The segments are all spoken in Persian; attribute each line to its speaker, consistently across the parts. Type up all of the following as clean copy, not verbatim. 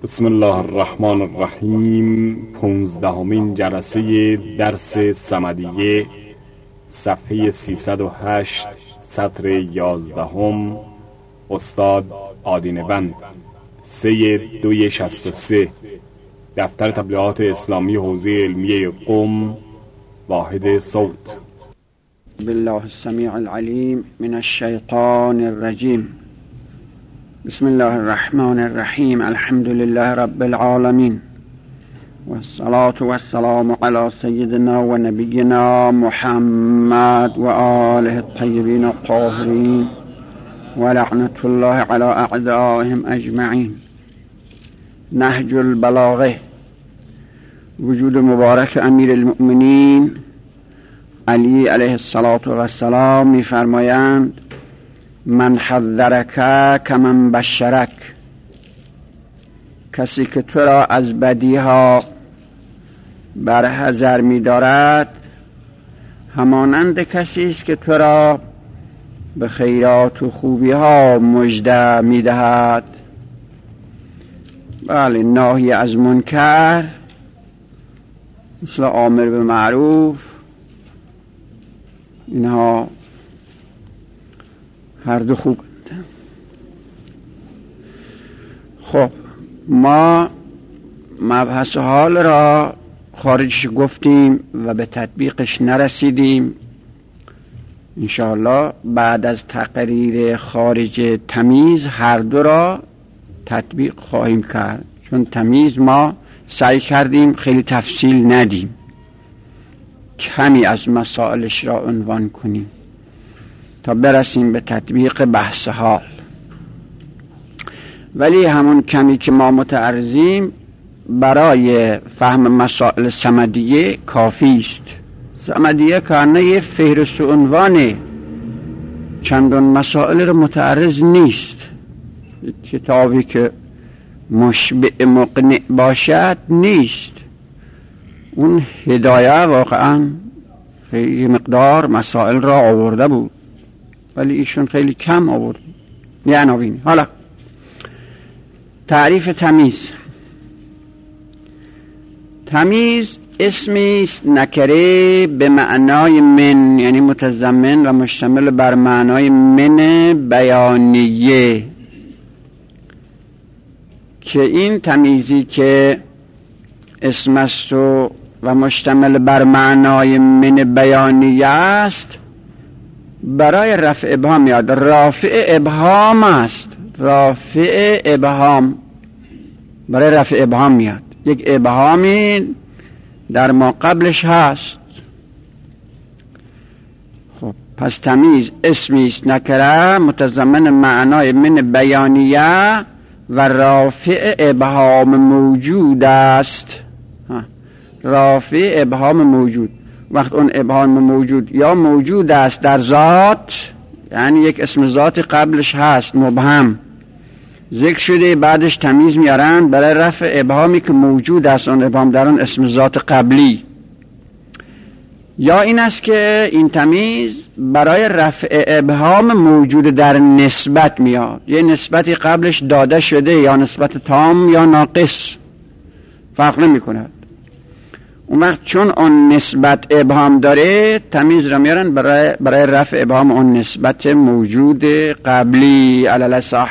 Speaker 1: بسم الله الرحمن الرحیم. 15مین جلسه درس صمدیه، صفحه 308، سطر 11. استاد آدینه‌بند، 3/2/63. دفتر تبلیغات اسلامی حوزه علمیه قم، واحد صوت.
Speaker 2: بالله السمیع العلیم من الشیطان الرجیم. بسم الله الرحمن الرحیم. الحمد لله رب العالمین، والصلاة والسلام علی سیدنا و نبینا محمد و آله الطیبین الطاهرین و لعنت الله علی اعدائهم اجمعین. نهج البلاغه. وجود مبارک امیر المؤمنین علی علیه السلام می‌فرمایند: من حذرک کمن بشرک. کسی که تو را از بدیها بر حذر می‌دارد همانند کسی است که تو را به خیرات و خوبی‌ها مژده می‌دهد. بله، ناهی از منکر مثل آمر به معروف، اینها هر دو خوب. خب، ما مبحث حال را خارجش گفتیم و به تطبیقش نرسیدیم. انشاءالله بعد از تقریر خارج تمیز هر دو را تطبیق خواهیم کرد، چون تمیز ما سعی کردیم خیلی تفصیل ندیم، کمی از مسائلش را عنوان کنیم تا برسیم به تطبیق بحث حال. ولی همون کمی که ما متعرضیم برای فهم مسائل صمدیه کافی است. صمدیه کارنه یه فهرست و عنوان چندان مسائل رو متعرض نیست. کتابی که مشبع مقنع باشد نیست. اون هدایه واقعا خیلی مقدار مسائل را آورده بود، ولی ایشون خیلی کم آورد. یه عناوین. حالا تعریف تمیز. تمیز اسمی است نکره به معنای من، یعنی متضمن و مشتمل بر معنای من بیانیه، که این تمیزی که اسم است و مشتمل بر معنای من بیانیه است برای رفع ابهام میاد. رافع ابهام است. رافع ابهام برای رفع ابهام میاد. یک ابهامی در ما قبلش هست. خب، پس تمیز اسمی است نکره متضمن معنای من بیانیه و رافع ابهام موجود است. رافع ابهام موجود. وقت اون ابهام موجود یا موجود است در ذات، یعنی یک اسم ذات قبلش هست مبهم ذکر شده، بعدش تمیز میارن برای رفع ابهامی که موجود است اون ابهام در اون اسم ذات قبلی. یا این است که این تمیز برای رفع ابهام موجود در نسبت میاد. یه نسبتی قبلش داده شده، یا نسبت تام یا ناقص، فرق نمی کند. اون وقت چون اون نسبت ابهام داره تمیز را میارن برای رفع ابهام اون نسبت موجود قبلی علی الاصح.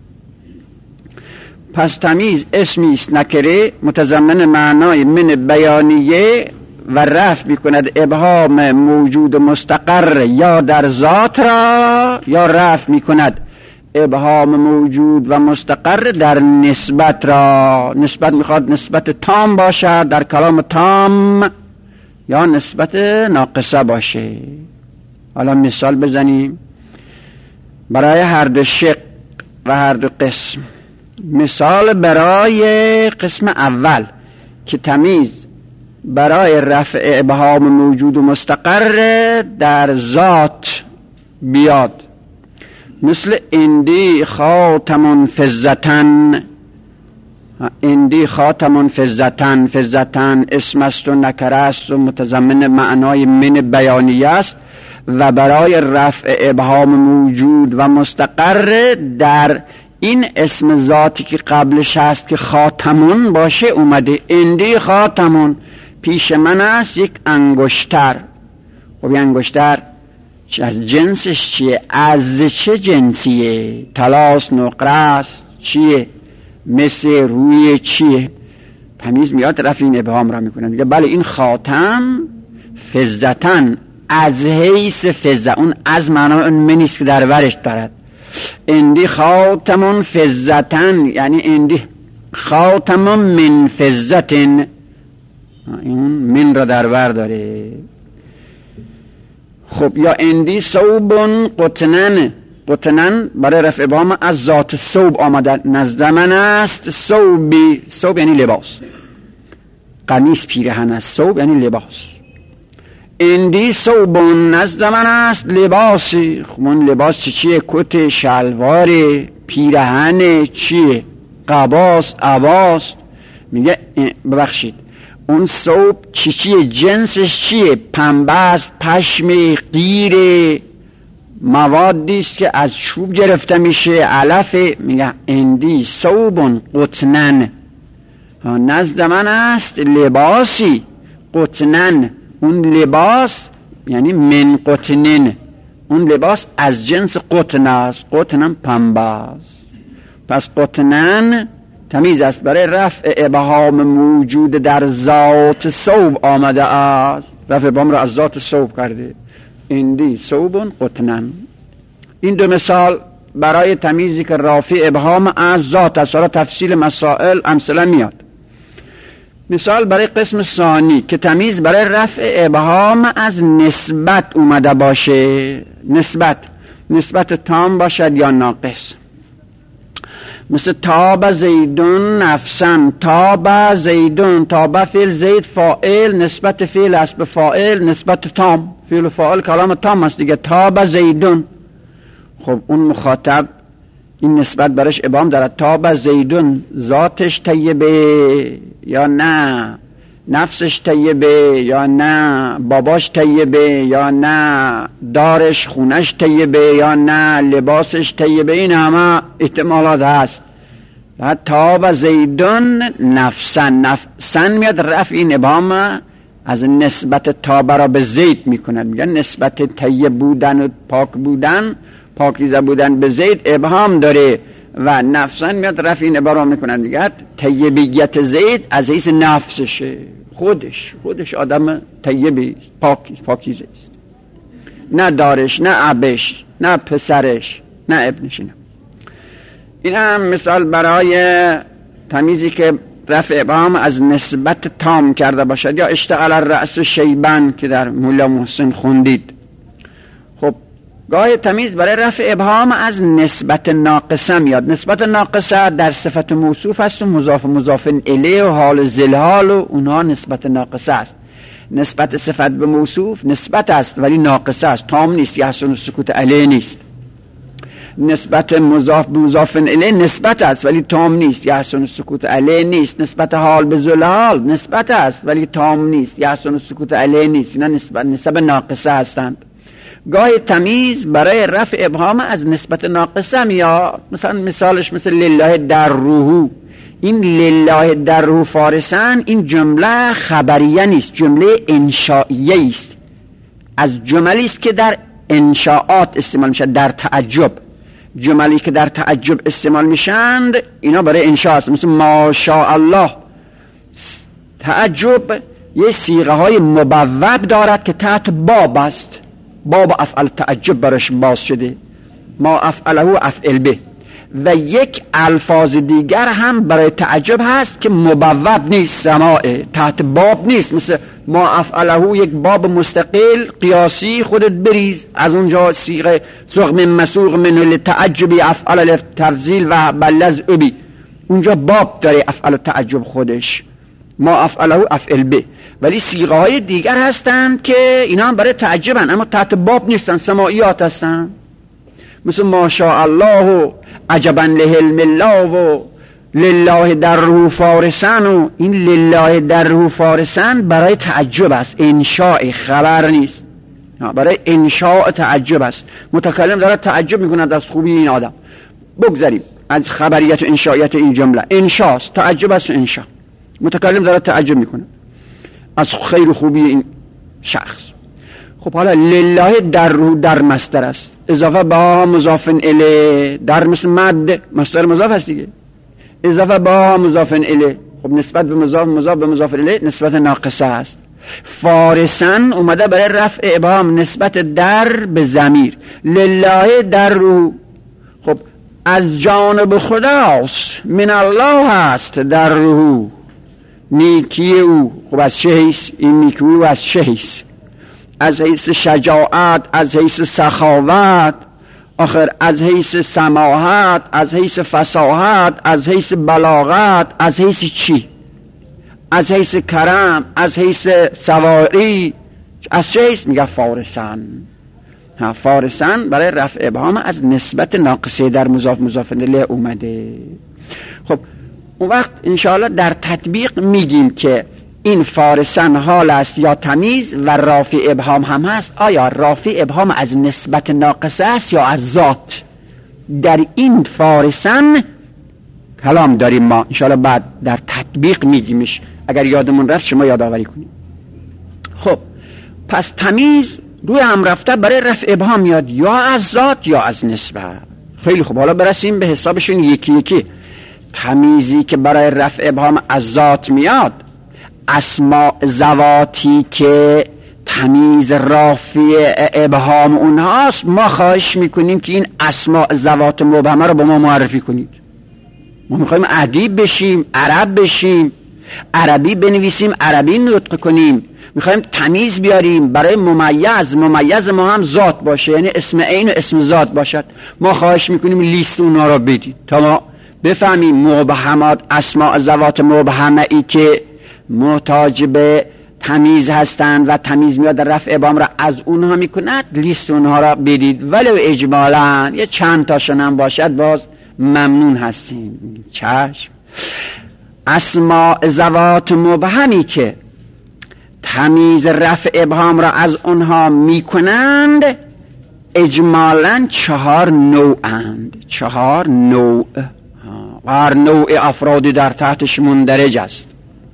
Speaker 2: پس تمیز اسمی است نکره متضمن معنای من بیانیه و رفع میکند ابهام موجود مستقر یا در ذات را، یا رفع میکند ابهام موجود و مستقر در نسبت را. نسبت میخواد نسبت تام باشه در کلام تام، یا نسبت ناقصه باشه. حالا مثال بزنیم برای هر دو شق و هر دو قسم. مثال برای قسم اول که تمیز برای رفع ابهام موجود و مستقر در ذات بیاد، مثل اندی خاتم فضتن. اندی خاتم فضتن. فضتن اسم است و نکره است و متضمن معنای من بیانیه است و برای رفع ابهام موجود و مستقر در این اسم ذاتی که قبلش هست که خاتمون باشه اومده. اندی خاتمون، پیش من است یک انگشتر. خب این انگشتر از جنسش چیه؟ از چه جنسیه؟ طلاست، نقره است، چیه؟ مثل روی چیه؟ تمیز میاد رفع این ابهام را میکنه، میگه بله این خاتم فضتن، از حیث فضه، اون از معنی اون منیست که در ورش دارد. اندی خاتمون فضتن، یعنی اندی خاتمون من فضتن، این من را در ور داره. خب یا اندی صوبون قطنن، قطنن برای رفع ابهام از ذات صوب آمده. نزد من است صوبی، صوب یعنی لباس، قمیص پیرهن است، صوب یعنی لباس. اندی صوبون، نزد من است لباسی. خب اون لباس چیه؟ کت، شلوار، پیرهن، چیه؟ قباس، عباس. میگه ببخشید اون صوب چیه؟ جنسش چیه؟ پنبه است، پشم، قیر، موادیست که از چوب گرفته میشه، علف. میگه اندی صوبون قطنن، نزد من است لباسی. قطنن، اون لباس یعنی من قطنن، اون لباس از جنس قطن است. قطنم پنبه است. پس قطنن تمیز است، برای رفع ابهام موجود در ذات صوب آمده است. رفع ابهام را از ذات صوب کرده. اندی صوبون قطنن. این دو مثال برای تمیزی که رافع ابهام از ذات است. حالا تفصیل مسائل امثله میاد. مثال برای قسم ثانی که تمیز برای رفع ابهام از نسبت اومده باشه. نسبت تام باشد یا ناقص. مثل تاب زیدون نفسن، تاب زیدون، تاب فعل، زید فاعل، نسبت فعل است به فاعل، نسبت تام، فعل و فاعل کلام تام است دیگه. تاب زیدون، خب اون مخاطب این نسبت برش ابهام دارد. تاب زیدون، ذاتش طیبه یا نه؟ نفسش طیبه یا نه؟ باباش طیبه یا نه؟ دارش، خونش طیبه یا نه؟ لباسش طیبه؟ این همه احتمالات هست. و تاب زیدون نفسن، نفسن میاد رفع این ابهام از نسبت تاب را به زید میکند. میگن نسبت طیب بودن و پاک بودن، پاکیزه بودن به زید ابهام داره و نفسن میاد رفع این ابهام میکنن. میگه طیبیت زید از حیث نفسشه، خودش آدم طیبی است، پاکیزه است، نه دارش، نه ابش، نه پسرش، نه ابنش. این هم مثال برای تمیزی که رفع ابهام از نسبت تام کرده باشد. یا اشتغل الرأس شیبن که در مولا محسن خوندید. خب گاه تمیز برای رفع ابهام از نسبت ناقصه میاد. نسبت ناقصه در صفت موصوف است و مضاف الیه و حال ذلحال و اونها نسبت ناقصه است. نسبت صفت به موصوف نسبت است ولی ناقصه است، تام نیست، یحسن السکوت علیه نیست. نسبت مضاف الیه نسبت است ولی تام نیست، یحسن السکوت علیه نیست. نسبت حال به ذلحال نسبت است ولی تام نیست، یحسن السکوت علیه نیست. اینا نسبت ناقصه هستند. گاه تمیز برای رفع ابهام از نسبت ناقصه میاد. مثالش مثل لله در روحو. این لله در روح فارسن این جمله خبریه نیست، جمله انشائیه است. از جملی است که در انشاءات استعمال میشه، در تعجب. جملی که در تعجب استعمال میشند اینا برای انشاء است. مثل ماشاء الله. تعجب یه صیغه های مبوب دارد که تحت باب است، باب افعل تعجب برش باز شده، ما افعله افعل به. و یک الفاظ دیگر هم برای تعجب هست که مبوب نیست، سماعه، تحت باب نیست. مثل ما افعله یک باب مستقل قیاسی، خودت بریز از اونجا صیغه سوق من مسوق من لتعجبی افعل تفضیل و بلز ابی، اونجا باب داره افعل تعجب خودش، ما افعله افعل به. ولی صیغه های دیگر هستند که اینا هم برای تعجبن اما تحت باب نیستن، سماعیات هستن. مثل ماشاء الله و عجبا لحلم الله و لله در روح فارسن. و این لله در روح فارسن برای تعجب است، انشاء خبر نیست، برای انشاء تعجب است. متکلم داره تعجب میکند از خوبی این آدم. بگذاریم از خبریت و انشائیت این جمله. انشاست، تعجب است و انشا. متکلم داره تعجب میکنه از خیر و خوبی این شخص. خب حالا لله در روح در مصدر است، اضافه با مضاف الیه، در مثل مد مصدر مضاف است دیگه، اضافه با مضاف الیه. خب نسبت به مضاف به مضاف الیه نسبت ناقصه است. فارسن اومده برای رفع ابهام نسبت در به ضمیر. لله در روح، خب از جانب خداست، من الله هست در روح، نیکی او. خب از چه حیث این نیکی او؟ از چه حیث؟ از حیث شجاعت، از حیث سخاوت، آخر از حیث سماحت، از حیث فصاحت، از حیث بلاغت، از حیث چی؟ از حیث کرم، از حیث سواری، از چه حیث؟ میگه فارسن. فارسن برای رفع ابهام از نسبت ناقصه در مضاف الیه اومده. خب اون وقت انشاءالله در تطبیق میگیم که این فارسن حال است یا تمیز و رافع ابهام هم هست. آیا رافع ابهام از نسبت ناقصه است یا از ذات؟ در این فارسن کلام داریم ما، انشاءالله بعد در تطبیق میگیمش، اگر یادمون رفت شما یادآوری کنید. خب پس تمیز روی هم رفته برای رفع ابهام میاد یا از ذات یا از نسبت. خیلی خوب، حالا برسیم به حسابشون یکی یکی. تمیزی که برای رفع ابهام از ذات میاد، اسماء ذواتی که تمیز رافع ابهام اونهاست، ما خواهش میکنیم که این اسماء ذوات مبهمه رو به ما معرفی کنید. ما میخوایم ادیب بشیم، عرب بشیم، عربی بنویسیم، عربی نطق کنیم. میخوایم تمیز بیاریم برای ممیز ما هم ذات باشه، یعنی اسم عین و اسم ذات باشد. ما خواهش میکنیم لیست اونا رو بدید تا ما بفهمیم مبهمات، اسماء ذوات مبهمه ای که محتاج به تمیز هستند و تمیز میاد در رفع ابهام را از اونها میکند، لیست اونها را بدید، ولو اجمالا یه چند تاشون هم باشد باز ممنون هستیم. چشم. اسماء ذوات مبهمی که تمیز رفع ابهام را از اونها میکنند اجمالا 4 نوعند. 4 نوع، هر نوع افرادی در تحتش مندرج است.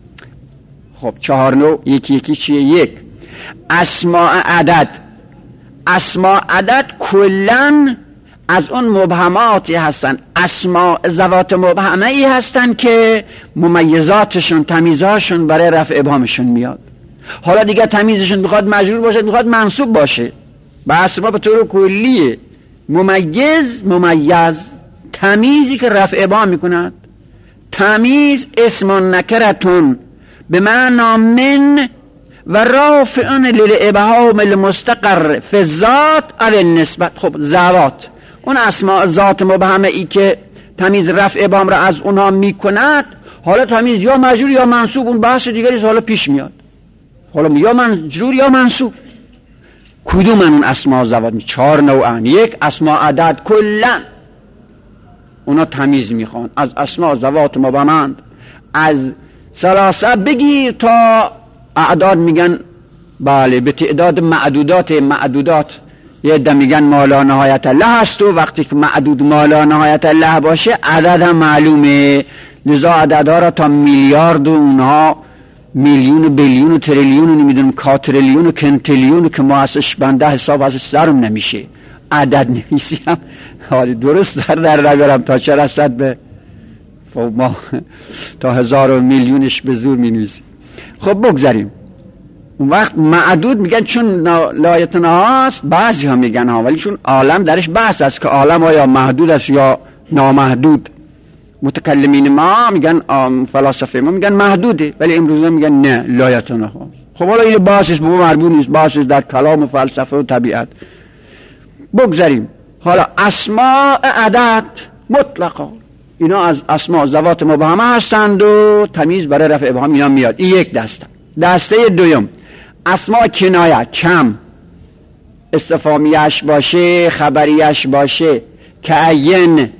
Speaker 2: خب 4 نوع یکی یکی چیه؟ 1 اسماء عدد. اسماء عدد کلن از اون مبهماتی هستن، اسماء ذوات مبهمه ای هستن که ممیزاتشون، تمیزاشون برای رفع ابهامشون میاد. حالا دیگه تمیزشون میخواد مجرور باشه، میخواد منصوب باشه، به اسما به طور کلیه ممیز تمیزی که رفع ابهام میکنند. تمیز اسم نکرتون به معنی من و رافعن للابهام المستقر فی الذات او النسبت. خب ذوات، اون اسماء ذات مبهمه ای که تمیز رفع ابهام را از اونها میکند، حالا تمیز یا مجرور یا منصوب، اون بحث دیگری حالا پیش میاد، حالا یا مجرور یا منصوب. کدوم اون اسماء ذوات؟ 4 نوعن. 1 اسماء عدد کلن، اونا تمیز میخوان، از اسماء ذوات مبهمند، از 3 بگیر تا اعداد میگن بله به تعداد معدودات یه عده میگن ما لا نهایت الله هست، و وقتی که معدود ما لا نهایت الله باشه عدد هم معلومه، لذا عددها را تا میلیارد و اونها میلیون و بیلیون و تریلیون و نمیدونم کاتریلیون و کنتریلیون که ما ازش بنده حساب ازش سرم نمیشه، عدد نویسیم حالی درست در نگرم تا 400 به ما تا 1000 و میلیونش به زور می نویسیم. خب بگذاریم. اون وقت معدود میگن چون لایتنا هست، بعضی ها میگن ها، ولی چون عالم درش بحث است که عالم آیا محدود است یا نامحدود. متکلمین ما میگن، فلاسفه ما میگن محدوده، ولی امروزه میگن نه لایتنا هست. خب حالا این بحثش به ما مربوط نیست، بحثش در کلام و فلسفه و طبیعت. بگذاریم. حالا اسماء عدد مطلقا اینا از اسماء ذوات مبهمه هستند و تمیز برای رفع ابهام اینا میاد. این یک دسته. دسته دوم اسماء کنایه، کم، استفهامیش باشه، خبریش باشه، کعین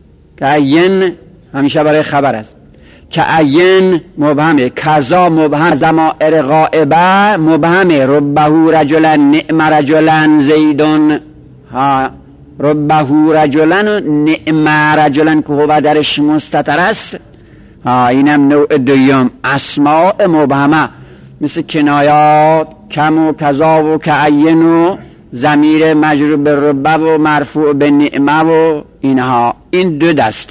Speaker 2: همیشه برای خبر است، کعین مبهمه، کذا مبهم، ضمائر غائبه مبهمه، ربه رجلا نعم رجلا زیدون، ها ربه رجلن و نعم رجلن که هو درش مستتر است. اینم نوع دویم، اسماء مبهمه مثل کنایات، کم و کذا و کعین و ضمیر مجرور به ربه و مرفوع به نعمه و اینها. این دو دسته.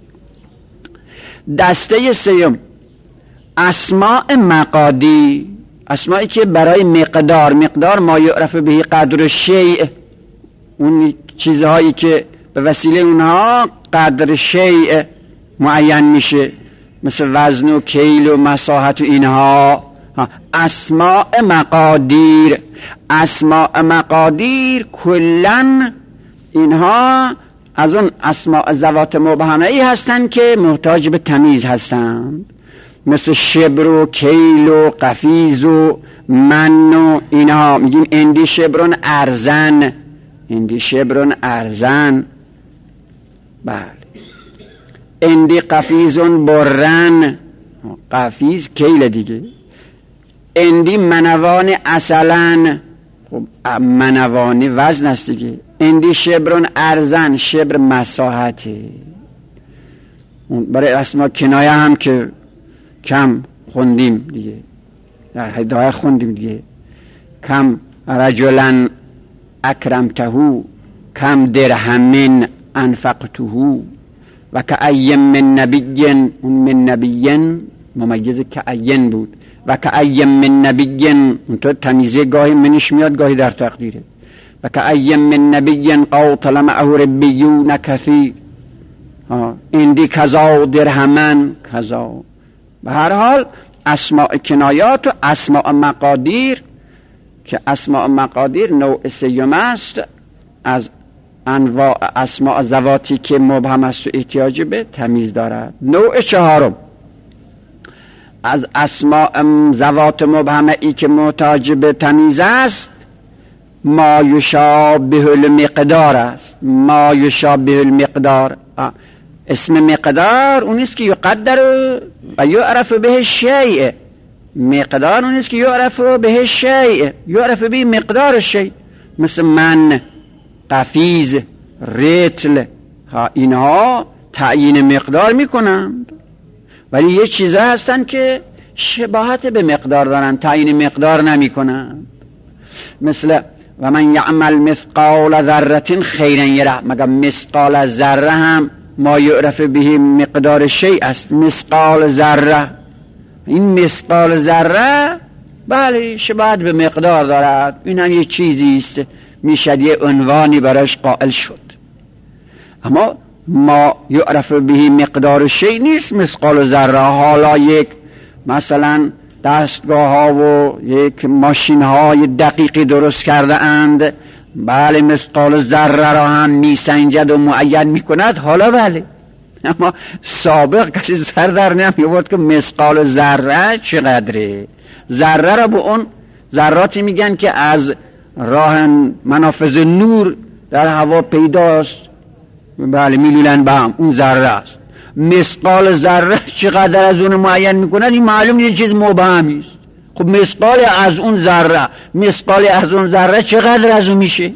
Speaker 2: دسته سوم اسماء مقادی، اسمایی که برای مقدار ما یعرف به قدر شیء، اون چیزهایی که به وسیله اونها قدر شیء معین میشه، مثل وزن و کیل و مساحت و اینها. اسماء مقادیر، اسماء مقادیر کلن اینها از اون اسماء ذوات مبهمه ای هستند که محتاج به تمیز هستند، مثل شبر و کیل و قفیز و من و اینها. میگیم اندی شبرون ارزن، اندی شبرون ارزن، بله. اندی قفیزون برن، قفیز کیل دیگه. اندی منوان اصلن، خب منوانی وزن است دیگه. اندی شبرون ارزن، شبر مساحته. برای اسما کنایه هم که کم خوندیم دیگه، در هدایه خوندیم دیگه، کم رجلن اکرمتهو، کم درهمن انفقتهو و که ایم من نبیین، اون من نبیین ممیز که این بود، و که ایم من نبیین اون تو تمیزه گاهی منش میاد گاهی در تقدیره. و که ایم من نبیین قاتل معه ربیون کثیر، اندی کذا درهمن کذا. به هر حال اسماء کنایات و اسماء مقادیر، که اسماء مقادیر نوع سیوم است از انواع اسماء ذواتی که مبهم است و احتیاج به تمیز دارد. نوع چهارم از اسماء ذوات مبهمه ای که محتاج به تمیز است، ما یشابه المقدار است. ما یشابه المقدار، اسم مقدار اون است که یقدر و یعرف به شیء. مقدار اون است که یعرف به شیء، یعرف به مقدار شیء، مثل من، قفیز، رتل، اینها تعیین مقدار میکنند. ولی یه چیزا هستن که شباهت به مقدار دارن، تعیین مقدار نمیکنند. مثل و من یعمل مثقال ذره خیرا یره، مگر مثقال ذره هم ما یعرف به مقدار شیء است. مثقال ذره، این مثقال ذره بله شباهت به مقدار دارد، این هم یه چیزی است، میشد یه عنوانی براش قائل شد. اما ما یعرف به مقدار شیء نیست مثقال ذره. حالا یک مثلا دستگاه ها و یک ماشین های دقیقی درست کرده اند، بله مثقال ذره را هم میسنجد و معین میکند، حالا بله. اما سابق کسی سر در نمی‌آورد که مثقال ذره چقدره. ذره را به اون ذراتی میگن که از راه منافذ نور در هوا پیداست، بله میلولن به هم، اون ذره است. مثقال ذره چقدر از اون معین میکنن، این معلوم یه چیز مبهمی است. خب مثقال از اون ذره، مثقال از اون ذره چقدر از اون میشه؟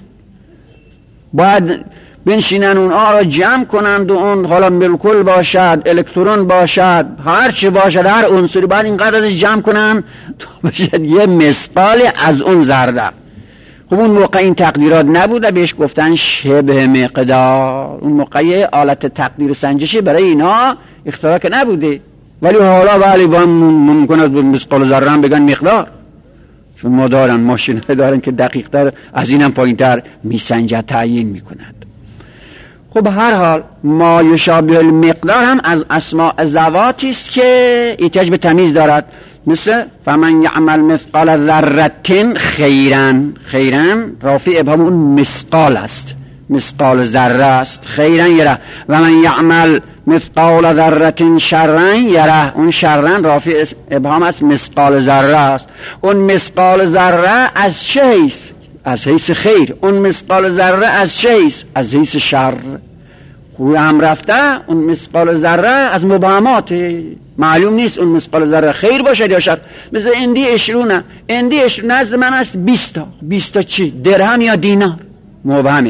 Speaker 2: باید بنشینن اونها را جمع کنند و اون حالا مولکول باشد، الکترون باشد، هر چی باشد، هر عنصری باید اینقدر ازش جمع کنند تا بشد یه مثقال از اون ذره. خب اون موقع این تقدیرات نبوده، بهش گفتن شبه مقدار. اون موقع آلت تقدیر سنجشی برای اینا اختراع که نبوده. ولی حالا ولی با ممکن است به مثقال ذره هم بگن مقدار، چون ما دارن ماشین دارن که دقیق تر از اینم پایین تر میسنجد، تعیین میکند. خب هر حال ما یشابه المقدار هم از اسماء ذواتی است که احتیاج به تمیز دارد. مثل فمن یعمل مثقال ذره خیرا، خیرا رافع ابهام اون مثقال است، مثقال ذره است. خیرا یره. و من یعمل مثقال ذره شرا یره، اون شرا رافع ابهام است، مثقال ذره است. اون مثقال ذره از چه حیث؟ از حیث خیر. اون مثقال ذره از چه حیث؟ از حیث شر. خوی هم رفته اون مثقال ذره از مبهمات، معلوم نیست اون مثقال ذره خیر باشد یا شر. مثل اندی اشرونه، اندی اشرونه نزد من است 20 تا چی؟ درهم یا دینار؟ مبهمه.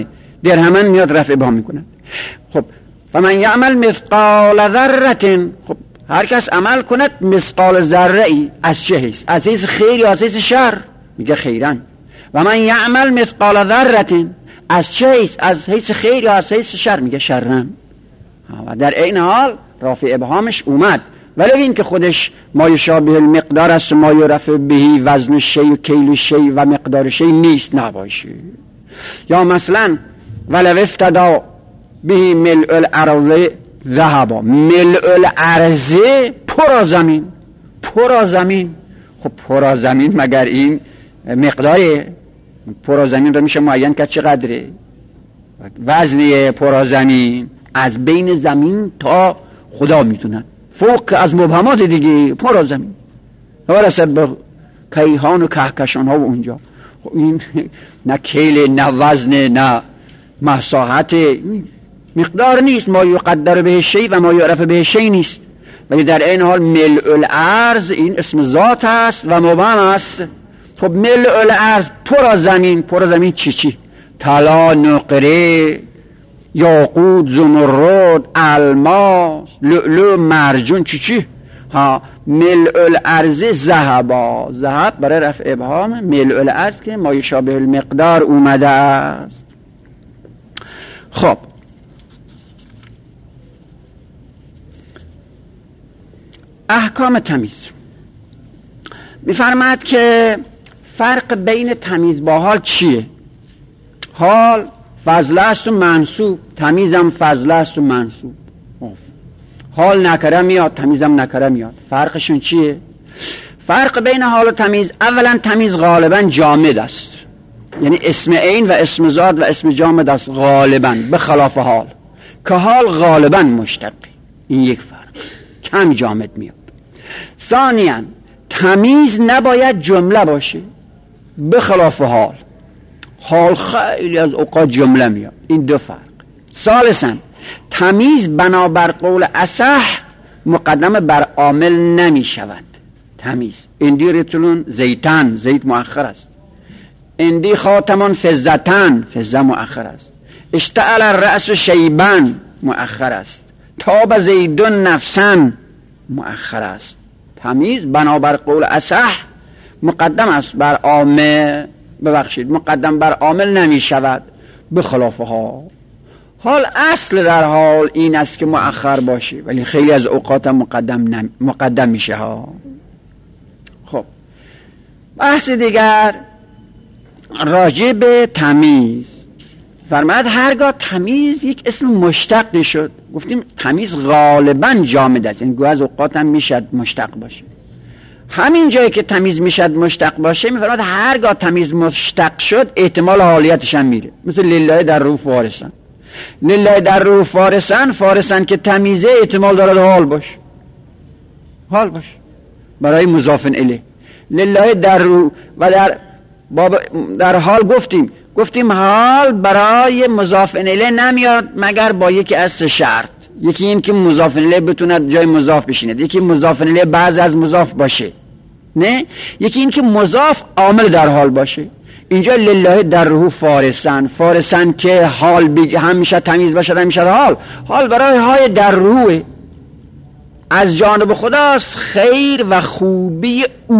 Speaker 2: درهمن میاد رفع ابهام میکنه. خب فمن یعمل مثقال ذره، خب هر کس عمل کند مثقال ذره ای، از چه حیث؟ از حیث خیر یا از حیث شر؟ میگه خیرن. و من یعمل مثقال ذره، از چه حیث؟ از حیث خیر یا از حیث شر؟ میگه شرن. و در این حال رافع ابهامش اومد، ولی این که خودش ما یشابه المقدار است، ما یرفع بهی وزن شی و کیل شی و مقدار شی نیست، نباشه. یا مثلا ولو افتدا بهی ملء الارض ذهبا، ملء الارض پر زمین، پر زمین. خب پر زمین مگر این مقداره؟ پر زمین رو میشه معین کرد چقدره؟ وزنی پر زمین از بین زمین تا خدا میتونن، فوق از مبهمات دیگه پر زمین ورسد به کیهان و کهکشان ها و اونجا. این نه کیل نه وزن نه مساحت، مقدار نیست. ما یقدر به شی و ما یعرف به شی نیست. ولی در این حال ملء الارض این اسم ذات است و مبهم است. خب ملء الارض پر زمین، پر زمین چی؟ طلا، نقره، یاقوت، زمرد، الماس، لؤلؤ، مرجان، چی؟ ها ملء الارض ذهبا، ذهب برای رفع ابهام، ملء الارض که ما یشابه المقدار اومده است. خب احکام تمیز میفرماد که فرق بین تمیز با حال چیه؟ حال فضله است و منصوب، تمیزم فضله است و منصوب. حال نکره میاد، تمیزم نکره میاد. فرقشون چیه؟ فرق بین حال و تمیز، اولا تمیز غالبا جامد است، یعنی اسم عین و اسم ذات و اسم جامد است غالبا، به خلاف حال که حال غالبا مشتق. این یک فرق، کم جامد میاد. ثانیاً تمیز نباید جمله باشه، به خلاف حال، حال خیلی از اوقات جمله میاد. این دو فرق. ثالثاً تمیز بنابر قول اصح مقدم بر عامل نمی شود. تمیز اندی رتلون زیتن، زیت مؤخر است. اندی خاتمان فزتن، فزه مؤخر است. اشتعل الرأس شیبن، مؤخر است. تاب زیدون نفسن، مؤخر است. تمیز بنابر قول اصح مقدم است بر عامل، ببخشید مقدم بر عامل نمی شود، به خلاف حال. حال اصل در حال این است که مؤخر باشه، ولی خیلی از اوقات مقدم میشه ها. خب بحث دیگر راجع به تمیز فرماد هرگاه تمیز یک اسم مشتق شد، گفتیم تمیز غالبا جامد است، یعنی گویا از اوقات هم میشد مشتق باشه. همین جایی که تمیز میشد مشتق باشه میفرماد هرگاه تمیز مشتق شد احتمال حالیتش هم میره، مثل لله در روح فارسن. لله در روح فارسن، فارسن که تمیزه احتمال دارد حال باش، حال باش برای مضاف الیه. لله در روح و در حال گفتیم حال برای مضاف الیه نمیاد مگر با یکی از سه شرط. یکی این که مضاف الیه بتوند جای مضاف بشیند، یکی مضاف الیه بعض از مضاف باشه، نه یکی این که مضاف عامل در حال باشه. اینجا لله در روح فارسن که حال همیشه تمیز باشه، همیشه حال برای های در روح از جانب خداست، خیر و خوبی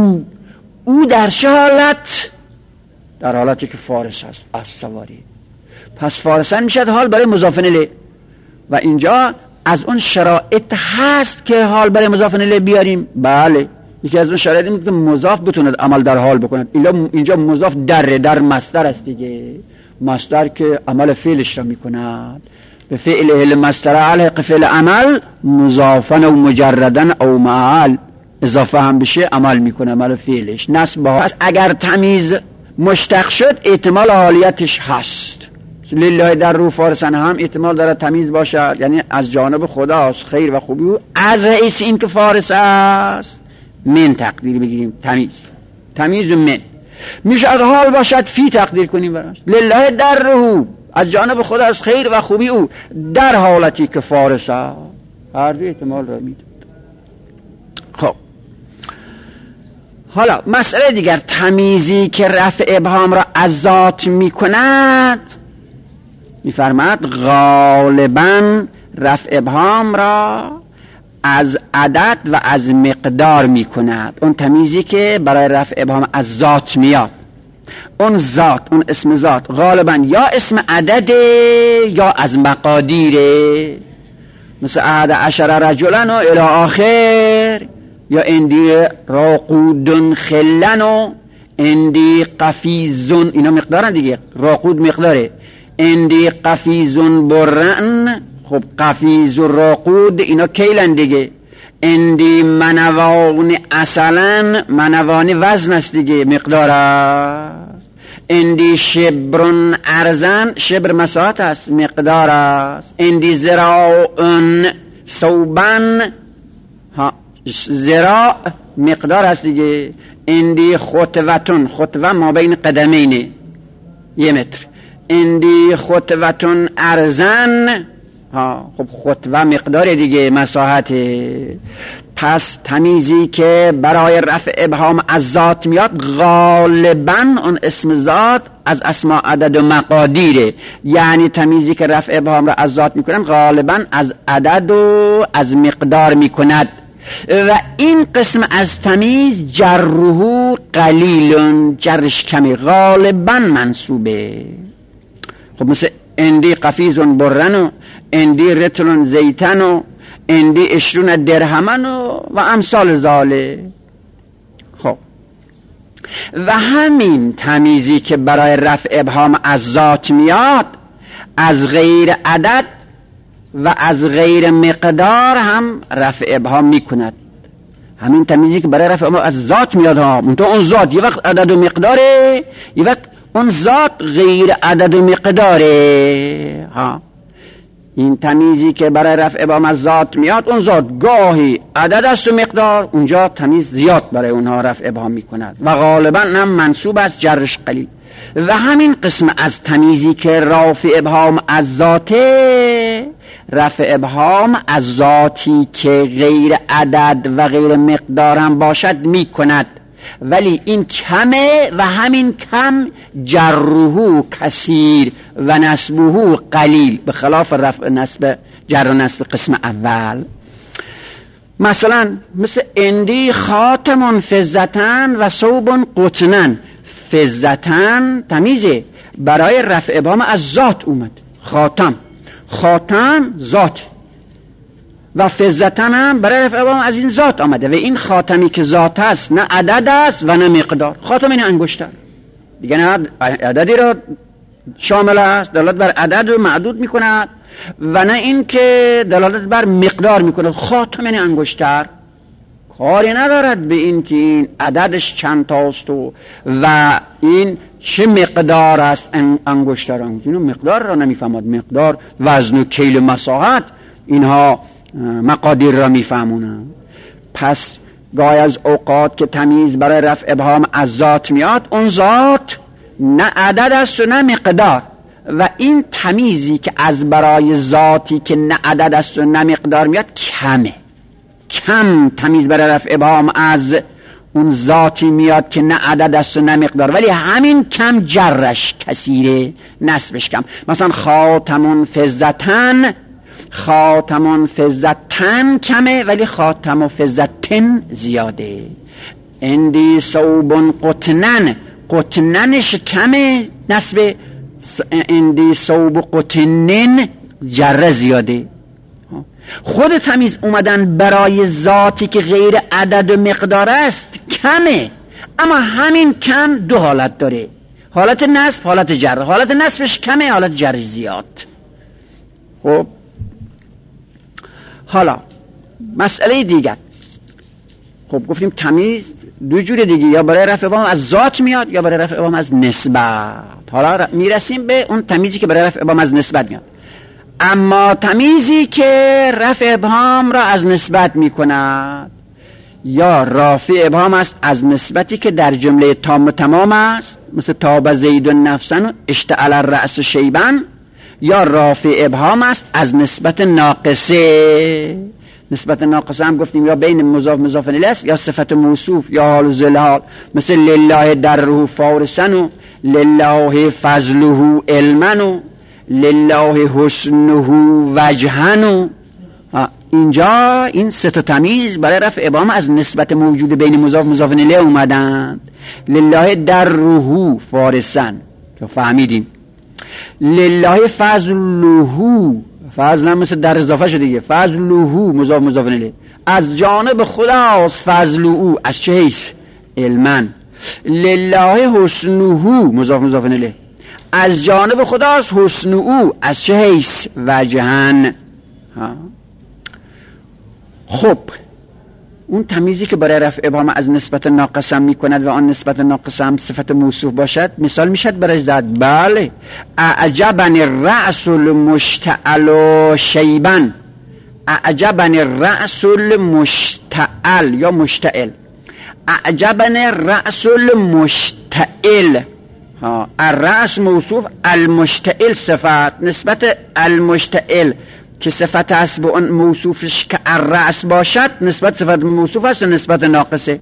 Speaker 2: او در چه حالت؟ در حالتی که فارس است، از سواری. پس فارسن میشد حال برای مضاف الیه و اینجا از اون شرایط هست که حال برای مضاف الیه بیاریم. بله یکی از اون شرایط این که مضاف بتوند عمل در حال بکند. اینجا مضاف در مصدر است دیگه، مصدر که عمل فعلش را میکند. به فعل المصدر الحق فعل عمل مضافن او مجردن او معل، اضافه هم بشه عمل میکنه عمل فعلش نصب. پس اگر تمیز مشتق شد احتمال حالیتش هست. لله در روح فارسن هم احتمال داره تمیز باشد، یعنی از جانب خداست، خیر و خوبی او از حیث این که فارس است من تقدیر بگیریم. تمیز و من میشه از حال باشد فی تقدیر کنیم براش. لله در روح از جانب خداست، خیر و خوبی او در حالتی که فارس است، هر دو احتمال را میده. خب حالا مسئله دیگر، تمیزی که رفع ابهام را از ذات می کند میفرماد غالبا رفع ابهام را از عدد و از مقدار میکند. اون تمیزی که برای رفع ابهام از ذات میاد، اون ذات، اون اسم ذات غالبا یا اسم عدده یا از مقادیره، مثل 11 رجلن و الی آخر، یا اندی راقود خلن و اندی قفیزون، اینا مقدارن دیگه، راقود مقداره، اندی قفیزون برن، خب قفیز و راقود اینا کیلن دیگه، اندی منوان اصلا، منوان وزن است دیگه، مقدار است، اندی شبرن ارزن، شبر مساحت است، مقدار است، اندی زراعن صوبن، زراع مقدار است دیگه، اندی خطوتون، خطوه ما بین قدمینه 1 متر، اندی خطوتون ارزن، خب خطوه مقدار دیگه، مساحت. پس تمیزی که برای رفع ابهام از ذات میاد غالبا اون اسم ذات از اسماء عدد و مقادیره، یعنی تمیزی که رفع ابهام را از ذات میکنن غالبا از عدد و از مقدار میکند. و این قسم از تمیز جره قلیل، جرش کمی، غالبا منصوبه. خب مثل اندی قفیزون برن و اندی رتلون زیتن و اندی 20 درهمن و امثال ذاله. خب و همین تمیزی که برای رفع ابهام از ذات میاد از غیر عدد و از غیر مقدار هم رفع ابهام میکند. همین تمیزی که برای رفع ابهام از ذات میاد ها، منتها اون ذات یه وقت عدد و مقداره، یه وقت اون ذات غیر عدد و مقداره ها. این تمیزی که برای رفع ابهام از ذات میاد، اون ذات گاهی عدد است و مقدار، اونجا تمیز زیاد برای اونها رفع ابهام میکند و غالبا هم منصوب است، جرش قلیل. و همین قسم از تمیزی که رفع ابهام از ذاته، رفع ابهام از ذاتی که غیر عدد و غیر مقدار هم باشد میکند، ولی این کمه و همین کم جره کثیر و نسبه قلیل، به خلاف رفع نسب جر و نسب قسم اول. مثلا مثل اندی خاتم فضتن و ثوب قطنن، فضتن تمیزه برای رفع ابهام از ذات اومد، خاتم، خاتم ذات، و فضتن هم برای رفع ابهام از این ذات آمده، و این خاتمی که ذات است نه عدد است و نه مقدار. خاتم این انگشتر دیگه نه عددی را شامل است، دلالت بر عدد و معدود میکند، و نه این که دلالت بر مقدار میکند. خاتم این انگشتر کاری ندارد به این که این عددش چند تاست و این چه مقدار است. انگشتر اینو مقدار را نمیفهمد، مقدار وزن و کیل مساحت اینها مقادیر را میفهمونن. پس گاهی از اوقات که تمیز برای رفع ابهام از ذات میاد، اون ذات نه عدد است و نه مقدار، و این تمیزی که از برای ذاتی که نه عدد است و نه مقدار میاد کمه، کم تمیز برای رفع ابهام از اون ذاتی میاد که نه عدد است و نه مقدار، ولی همین کم جرش کثیره، نسبش کم. مثلا خاتمون فضتن، خاتمون فضتن کمه ولی خاتم و فضتن زیاده. اندی ثوبون قطنن، قطننش کمه، نسب اندی ثوب قطنن جره زیاده. خود تمیز اومدن برای ذاتی که غیر عدد و مقدار است کمه، اما همین کم 2 حالت داره، حالت نسب، حالت جر. حالت نسبش کمه، حالت جر زیاد. خب حالا مسئله دیگر، خب گفتیم تمیز 2 جور دیگه، یا برای رفع ابهام از ذات میاد یا برای رفع ابهام از نسبت. حالا میرسیم به اون تمیزی که برای رفع ابهام از نسبت میاد. اما تمیزی که رفع ابهام را از نسبت میکند، یا رافع ابهام است از نسبتی که در جمله تام و تمام است، مثل تاب زید نفسن و اشتعل الرأس شیبن، یا رافع ابهام است از نسبت ناقصه. نسبت ناقصه هم گفتیم یا بین مضاف مضاف الیه است، یا صفت موصوف، یا حال و ذلحال، مثل لله دره فارسن و لله فضله علمن و لله حسنه وجهن. اینجا این سه تا تمیز برای رفع ابهام از نسبت موجود بین مضاف مضاف الیه اومدند. لله دره فارسن که فهمیدیم، لله فضله، فضل هم مثل در اضافه شده دیگه، فضله مضاف مضاف الیه، از جانب خداست فضل او، از چه حیث؟ علما. لله حسنه مضاف مضاف الیه، از جانب خداست حسن او، از چه حیث؟ وجهن. خب اون تمیزی که برای رفع ابهام از نسبت ناقصم میکند و آن نسبت ناقصم صفت موصوف باشد، مثال میشد برای زد. بله، اعجبن الرأس المشتعل شیبن، اعجبن الرأس المشتعل یا مشتعل، اعجبن الرأس المشتعل. الرأس موصوف، المشتعل صفت، نسبت المشتعل که صفت هست به اون موصوفش که الرأس باشد نسبت صفت موصوف است و نسبت ناقصه.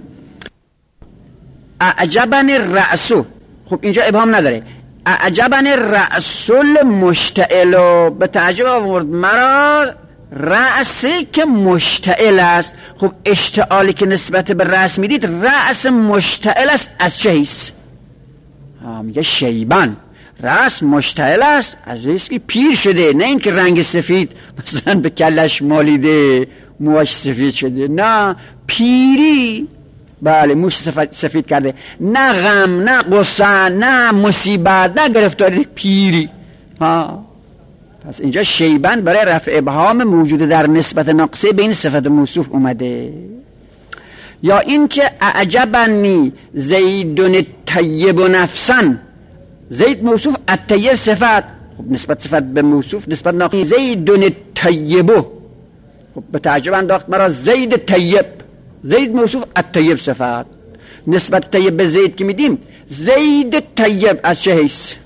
Speaker 2: اعجبن الرأس، خب اینجا ابهام نداره. اعجبن الرأس المشتعل، به تعجب آورد مرا رأسی که مشتعل است. خب اشتعالی که نسبت به رأس میدید، رأس مشتعل است از چه حیث؟ میگه شیبان، رأس مشتعل است از حیث که پیر شده، نه اینکه رنگ سفید مثلا به کلش مالیده موهاش سفید شده، نه پیری. بله، موش سفید کرده، نه غم، نه غصه، نه مصیبت، نه گرفتاری، پیری. پس اینجا شیبان برای رفع ابهام موجود در نسبت ناقصه بین صفت موصوف اومده. یا این که اعجبنی زیدون الطیب نفسن، زید موصوف، الطیب صفت، خب نسبت صفت به موصوف نسبت ناقصه. زیدون الطیب، خب به تعجب انداخت مرا زید طیب، زید موصوف، الطیب صفت، نسبت طیب به زید که میدیم زید طیب از چه حیث؟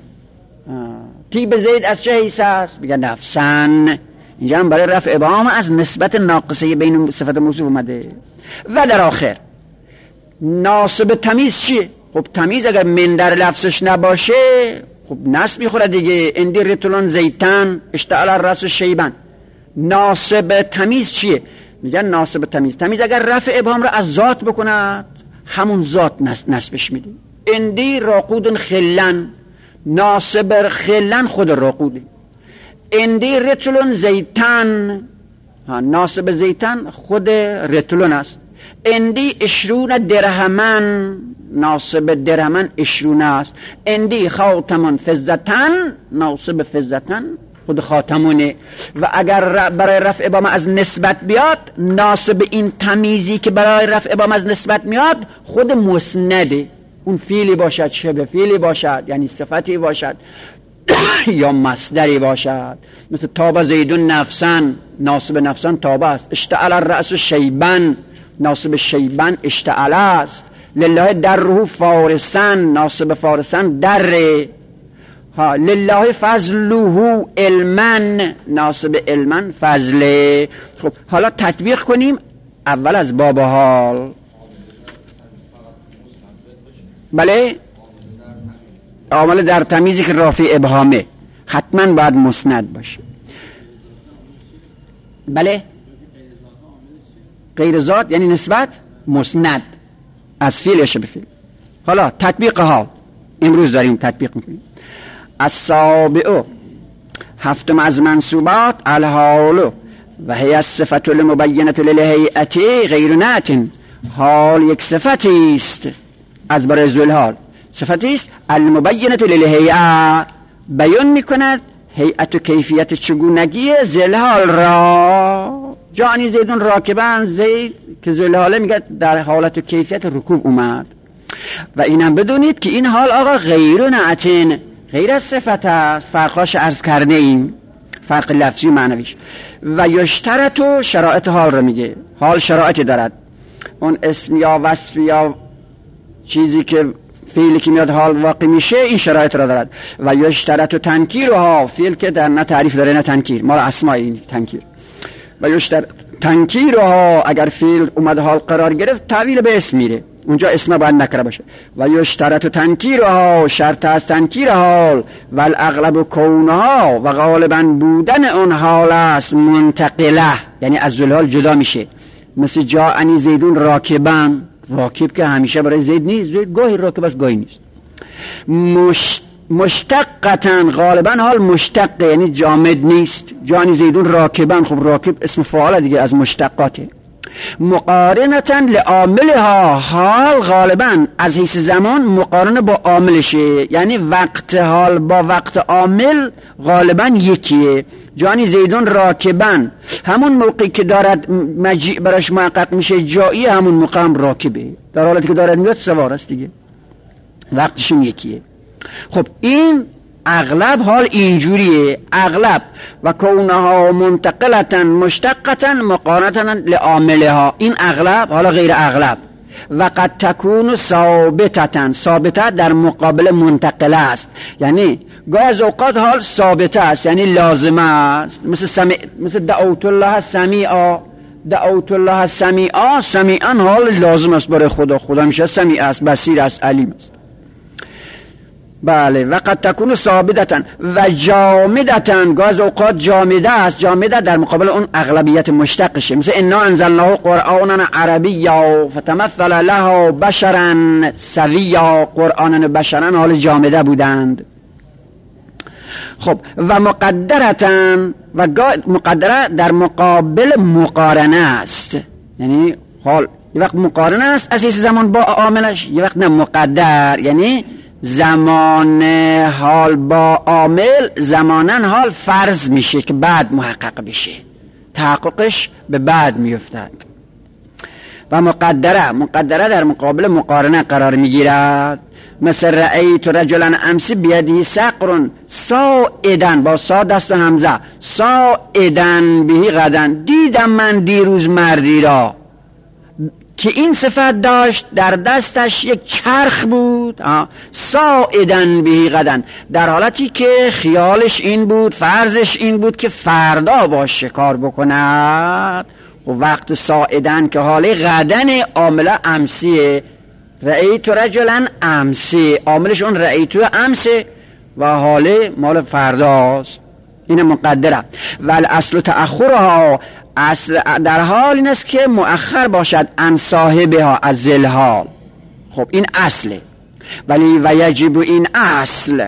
Speaker 2: طیب زید از چه حیث است؟ میگه نفسن. اینجا هم برای رفع ابهام از نسبت ناقصه بین صفت موصوف اومده. و در آخر ناصب تمیز چیه؟ خب تمیز اگر من در لفظش نباشه خب نصب میخوره دیگه. اندی رتلون زیتن اشتعال الرأس شیبن. ناصب تمیز چیه؟ میگن ناصب تمیز اگر رفع ابهام را از ذات بکند همون ذات نصبش میده. اندی راقود خلن، ناصب خلن خود راقوده. اندی رتلون زیتن، ناصب زیتن خود رتلون است. اندی 20 درهمن، ناصب درهمن 20 است. اندی خاتمون فزتن، ناصب فزتن خود خاتمونه. و اگر برای رفع ابهام از نسبت بیاد، ناصب این تمیزی که برای رفع ابهام از نسبت میاد خود مسنده. اون فعلی باشد، شبه فعلی باشد، یعنی صفتی باشد یا مصدری باشد. مثل تاب زیدون نفسن، ناصب نفسن تاب است. اشتعال الرأس شیبن، ناصب شیبن اشتعال است. لله دره فارسن، ناصب فارسن دره. لله فضله علمن، ناصب علمن فضله. خب حالا تطبیق کنیم اول از باب حال. بله، عامل در تمیزی که رافع ابهامه حتما باید مسند باشه. بله، غیر ذات یعنی نسبت مسند از فعل به فعل. حالا تطبیق حال امروز داریم تطبیق میکنیم. السابع، هفتم از منصوبات الحال و هی الصفة المبینة للهیئة غیر نعت. حال یک صفتی است از برای ذل حال، صفتی است المبینة للهیئة، بیان میکند هیئت و کیفیت چگونگی ذل حال را. جانی زیدون راکبن، زید که ذل حاله میگه در حالت و کیفیت رکوب اومد. و اینم بدونید که این حال آقا غیر نعتین، غیر از صفت است. فرقاش عرض کرده ایم، فرق لفظی و معنویش. و یشترط و شرایط حال رو میگه. حال شرایطی دارد، اون اسم یا وصف یا چیزی که فعلی که میاد حال واقع میشه این شرایط را دارد. و یشترط و تنکیر ها، فعل که در نه تعریف داره نه تنکیر، ما اسماء این تنکیر. و یشترط تنکیر ها، اگر فعل اومد حال قرار گرفت تعویل به اسم میره. اونجا اسم باید نکره باشه. و یشترط تنکیرها، شرط از تنکیر حال، و الاغلب کونها، و غالبا بودن اون حال است منتقله، یعنی از ذوالحال جدا میشه. مثل جاءنی زیدون راکبن، راکب که همیشه برای زید نیست، زید گاهی راکب است گاهی نیست. مشتقتن، غالبا حال مشتقه یعنی جامد نیست. جاءنی زیدون راکبن، خب راکب اسم فاعل دیگه از مشتقاته. مقارنتن لعاملها، حال غالبا از حیث زمان مقارنه با عاملشه، یعنی وقت حال با وقت عامل غالبا یکیه. جانی زیدون راکبن، همون موقعی که دارد مجیع براش محقق میشه جایی، همون موقع هم راکبه، در حالتی که دارد میاد سوار است دیگه، وقتشون یکیه. خب این اغلب حال اینجوریه، اغلب و کونها منتقلتن مشتقتن مقارنتن لعاملها، این اغلب. حالا غیر اغلب و قد تکون ثابتتن، ثابته در مقابل منتقله است، یعنی گاه از اوقات حال ثابته است یعنی لازمه است. مثل دعوت الله سمیعا، دعوت الله سمیعا، سمیعا حال لازم است برای خدا، خدا میشه سمیع است، بصیر است، علیم است. بله. و قد تکون ثابتتن و جامدتن، گاه از اوقات جامده است، جامده در مقابل اون اغلبیت مشتقشه. مثل انا انزلناه قرآنا عربیا فتمثل له بشرا سویا، قرآنا بشرا حال جامده بودند. خب و مقدرتن، و مقدره در مقابل مقارنه است، یعنی حال یه وقت مقارنه است از حیث زمان با عاملش، یه وقت نه مقدر، یعنی زمان حال با عامل زمانا حال فرض میشه که بعد محقق بشه، تحققش به بعد میفتد. و مقدره در مقابل مقارنه قرار میگیرد. مثل رأیت رجلا امسی بیدی سقر ساعدن، با سا دست و همزه، ساعدن بهی غدن، دیدم من دیروز مردی را که این صفت داشت، در دستش یک چرخ بود، ساعدن بهی غدن، در حالتی که خیالش این بود، فرضش این بود که فردا باش شکار بکند. و وقت ساعدن که حال غدن عامله امسیه، رأیت رجلا امسی، عاملش اون رأیت امسی و حال مال فرداست، این مقدره. ولی اصل تأخرها، اصل در حال این است که مؤخر باشد عن صاحبها از ذلحال. خب این اصله. ولی و یجب این اصل،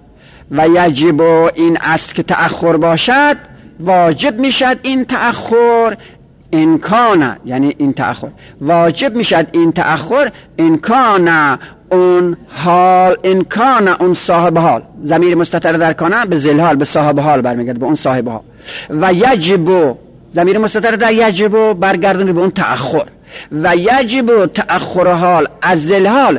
Speaker 2: و یجب این اصل که تأخر باشد، واجب میشد این تأخر امکانه، یعنی این تأخر واجب میشد این تأخر امکانه اون حال، امکانه اون صاحب حال، ضمیر مستتر در کانه به ذلحال، به صاحب حال برمیگرده، به اون صاحب حال. و یجب، ضمیر مستتر در یجب برگردونه به اون تأخر. و یجب تأخر حال از ذلحال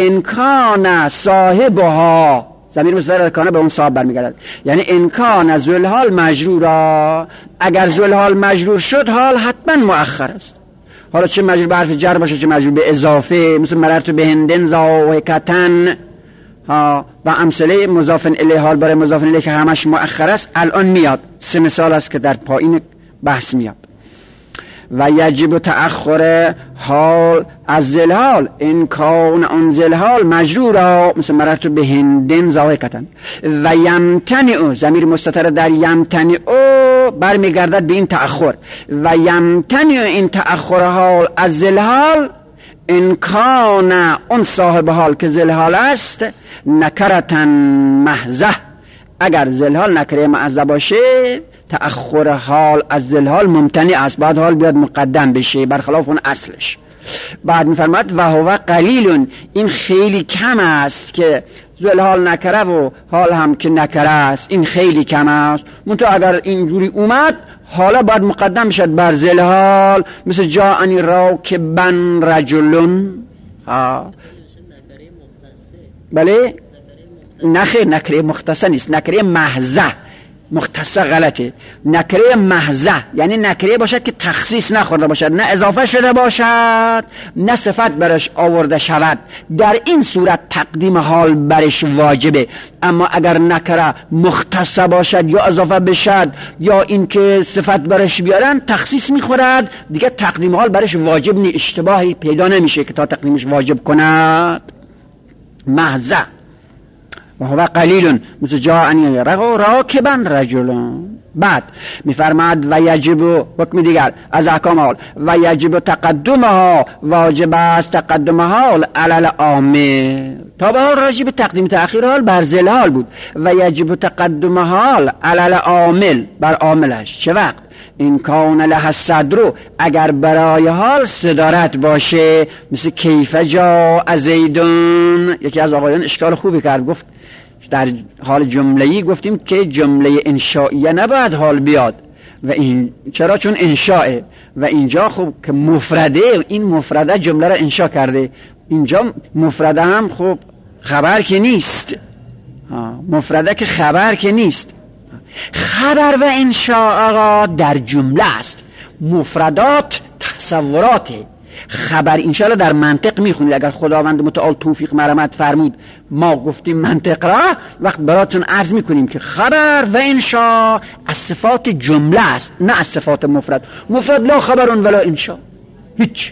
Speaker 2: امکانه صاحبها، ضمیر مستتر در کانه به اون صاحب برمیگرده، یعنی امکان ذوالحال مجرورا، اگر ذوالحال مجرور شد حال حتما مؤخر است. حالا چه مجرور به حرف جر باشه چه مجرور به اضافه، مثل مررت به هندن ضاحکتن و امثله مضاف الیه، حال برای مضاف الیه که همش مؤخر است الان میاد. سه مثال است که در پایین بحث میاد. و یجب تأخر حال از ذلحال ان کان اون ذلحال مجرورا، مثل مررت به هندن ضاحکتن. و یمتنع، ضمیر مستتر در یمتنع برمیگردد به این تأخر. و یمتنع این تأخر حال از ذلحال ان کان اون صاحب حال که ذلحال است نکرتن محضه، اگر ذلحال نکره معذب باشه تأخر حال از ذلحال ممتنع است، بعد حال بیاد مقدم بشه برخلاف اون اصلش. بعد میفرماد و هو قلیل، این خیلی کم است که ذلحال نکره و حال هم که نکره است، این خیلی کم است. منتها اگر اینجوری اومد حالا باید مقدم شد بر ذلحال، مثل جاءنی راکبن رجلن. بله نخیر، نکره مختصه نیست، نکره محضه، مختصه غلطه. نکره محضه یعنی نکره باشد که تخصیص نخورده باشد، نه اضافه شده باشد نه صفت برش آورده شود، در این صورت تقدیم حال برش واجبه. اما اگر نکره مختصه باشد یا اضافه بشد یا اینکه صفت برش بیارن تخصیص میخورد، دیگه تقدیم حال برش واجب نی، اشتباهی پیدا نمیشه که تا تقدیمش واجب کند. محضه و هو قلیل مثل جاءنی راکبا رجلان. بعد میفرماد و یجب حکم دیگر از احکام حال و یجب تقدمها، واجب است تقدم حال علی العامل. تا به حال راجع به تقدیم تأخیر حال بر ذیل حال بود و یجب تقدم حال علی العامل، بر عاملش. چه وقت؟ این کان له الصدر، اگر برای حال صدارت باشه، مثل کیف جاء زیدون. یکی از آقایان اشکال خوبی کرد، گفت در حال جمله‌ای گفتیم که جمله انشائیه نباید حال بیاد و این چرا؟ چون انشائه و اینجا خب که مفرده، این مفرده جمله را انشا کرده، اینجا مفرده هم خب خبر که نیست، مفرده که خبر که نیست. خبر و انشاء آقا در جمله است، مفردات تصوراته. خبر انشاءالله در منطق میخونید، اگر خداوند متعال توفیق مرحمت فرمود ما گفتیم منطق را، وقت براتون عرض میکنیم که خبر و انشاء از صفات جمله است، نه از صفات مفرد. مفرد لا خبرون ولا انشاء، هیچ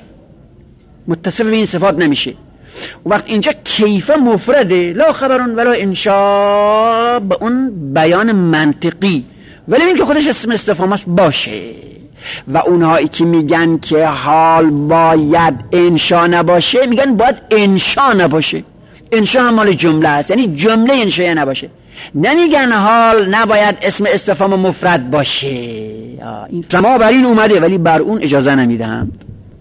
Speaker 2: متصف به این صفات نمیشه. وقت اینجا کیف مفرده، لا خبرون ولا انشاء، به اون بیان منطقی، ولی این که خودش اسم استفهام است باشه. و اونهایی که میگن که حال باید انشا نباشه، میگن باید انشا نباشه. انشا هم مال جمله است، یعنی جمله انشا نباشه. نمیگن حال نباید اسم استفهام مفرد باشه. این سما بر این اومده ولی بر اون اجازه نمیدم.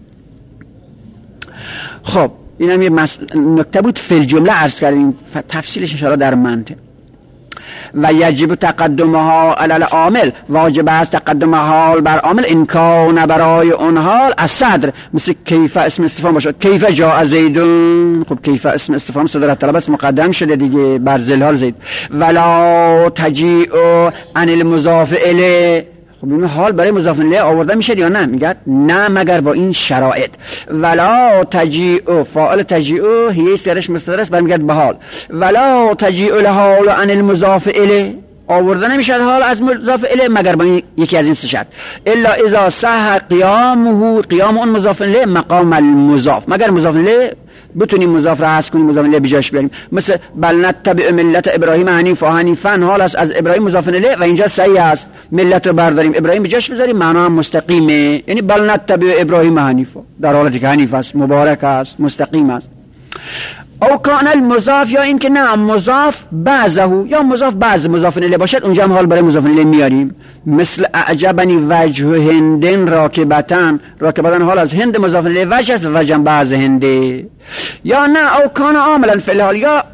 Speaker 2: خب این هم یه نکته بود فی الجمله عرض کردیم، تفصیلش انشاءالله در منطق. و یجب تقدمها علی العامل، واجب است تقدم حال بر عامل، این کان برای اون حال از صدر، مثل کیف اسم استفهام باشد، کیف جاء زیدون. خب کیف اسم استفهام صدرت طلب است، مقدم شده دیگه بر ذیل حال زید. ولا تجیء عن المضاف الیه، خب این حال برای مضاف الیه آورده میشه یا نه؟ میگه نه مگر با این شرایط. ولا تجیء، فاعل تجیء هی است درش مستتر است، برمیگرد به حال. ولا تجیء الحال عن المضاف الیه، آورده نمیشه حال از مضاف الیه مگر با یکی از این سه شرط. الا اذا صح قیامه، قیام اون مضاف الیه مقام المضاف، مگر مضاف الیه بتونیم مضاف را حذف کنیم، مضاف الیه بجاش بیاریم. مثل بل نتبع ملت ابراهیم حنیفا، حنیفا حال است از ابراهیم مضاف الیه و اینجا صحیح است ملت رو برداریم ابراهیم بجاش بذاریم، معنا هم مستقیمه، یعنی بل نتبع ابراهیم حنیفا، در حالتی که حنیف است، مبارک است، مستقیم است. او کان المضاف، یا این که نه مضاف بعضه، یا مضاف بعض مضاف الیه باشد، اونجا هم حال برای مضاف الیه میاریم. مثل اعجبنی وجه هندن راکبتن، راکبتن حال از هند مضاف الیه وجه است، وجه بعض هنده. یا نه او کان عاملا فی الحال، یا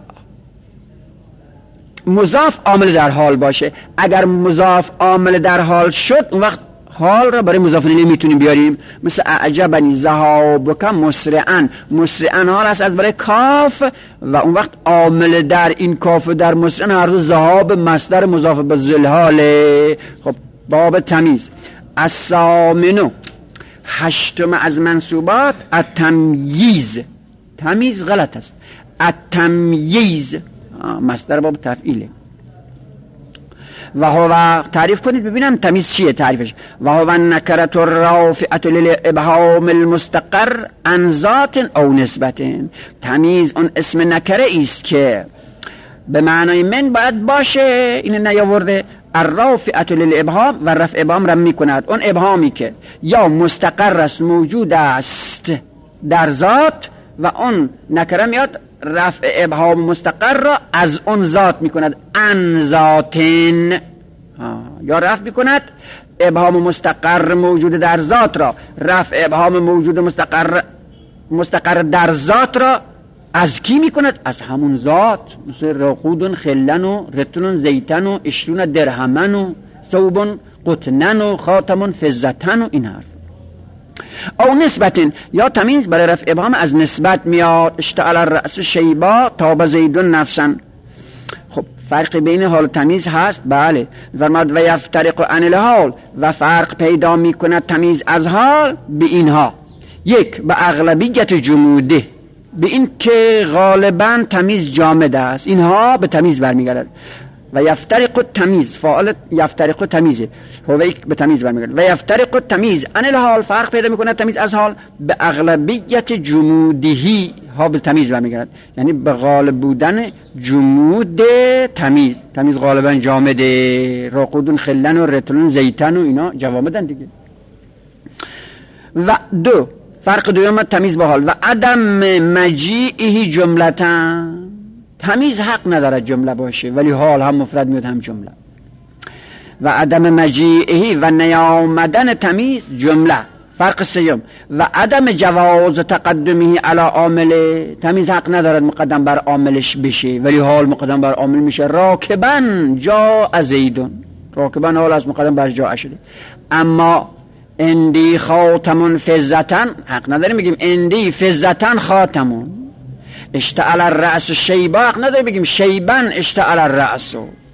Speaker 2: مضاف عامل در حال باشه. اگر مضاف عامل در حال شد اون وقت حال را برای مضاف الیه میتونیم بیاریم. مثل اعجبنی ذهابک مسرعا، مسرعا حال است از برای کاف و اون وقت عامل در این کاف در مسرعا هر دو ذهاب مصدر مضاف به ذل حاله. خب باب تمیز. الثامنو، هشتم از منصوبات التمییز، تمیز غلط است، التمییز مصدر باب تفعیله. و هو تعریف کنید ببینم تمیز چیه تعریفش. و هو النکرة الرافعة للابهام المستقر عن ذات او نسبت. تمیز اون اسم نکره است که به معنای من باید باشه، این نیاورده. الرافعة للابهام، و رفع ابهام را میکند اون ابهامی که یا مستقر است، موجود است در ذات، و اون نکره میاد رفع ابهام مستقر را از اون ذات میکند، ان ذاتن، یا رفع میکند ابهام مستقر موجود در ذات را، رفع ابهام موجود مستقر در ذات را از کی میکند؟ از همون ذات. مثل رقودن خلن و رتن زیتن و 20 درهمن و ثوب قطنن و خاتم فضتن و این حرف. او نسبتن، یا تمیز برای رفع ابهام از نسبت میاد. اشتعل الرأس شیبا تاب زیدون نفسن. خب فرق بین حال و تمیز هست؟ بله. فرماد و یفترق عن الحال، و فرق پیدا می کند تمیز از حال به اینها: یک، به اغلبیت جموده، به این که غالبا تمیز جامد است، اینها به تمیز برمیگردد. و یفترق التمیز، فاعل یفترق تمیزه، هو به تمیز برمیگردد. و یفترق التمیز عن الحال، فرق پیدا میکنه تمیز از حال به اغلبیت جمودهی، ها به تمیز برمیگردد، یعنی به غالب بودن جمود تمیز. تمیز غالبا جامده، راقودون خلن و رتلون زیتن و اینا جوامدن دیگه. و دو، فرق دوم تمیز به حال: و عدم مجیئه جملتن، تمیز حق ندارد جمله باشه ولی حال هم مفرد میاد هم جمله. و عدم مجیئه، و نیامدن تمیز جمله. فرق سیوم: و عدم جواز تقدمه علی عامل، تمیز حق ندارد مقدم بر عاملش بشه ولی حال مقدم بر عامل میشه. راکبا جاء زیدون، راکبا حال از مقدم بر جاء شده. اما اندی خاتمون فزتن، حق نداریم بگیم اندی فزتن خاتمون. اشتعل الرأس شیبا، حق نداریم بگیم شیبن اشتعل الرأس.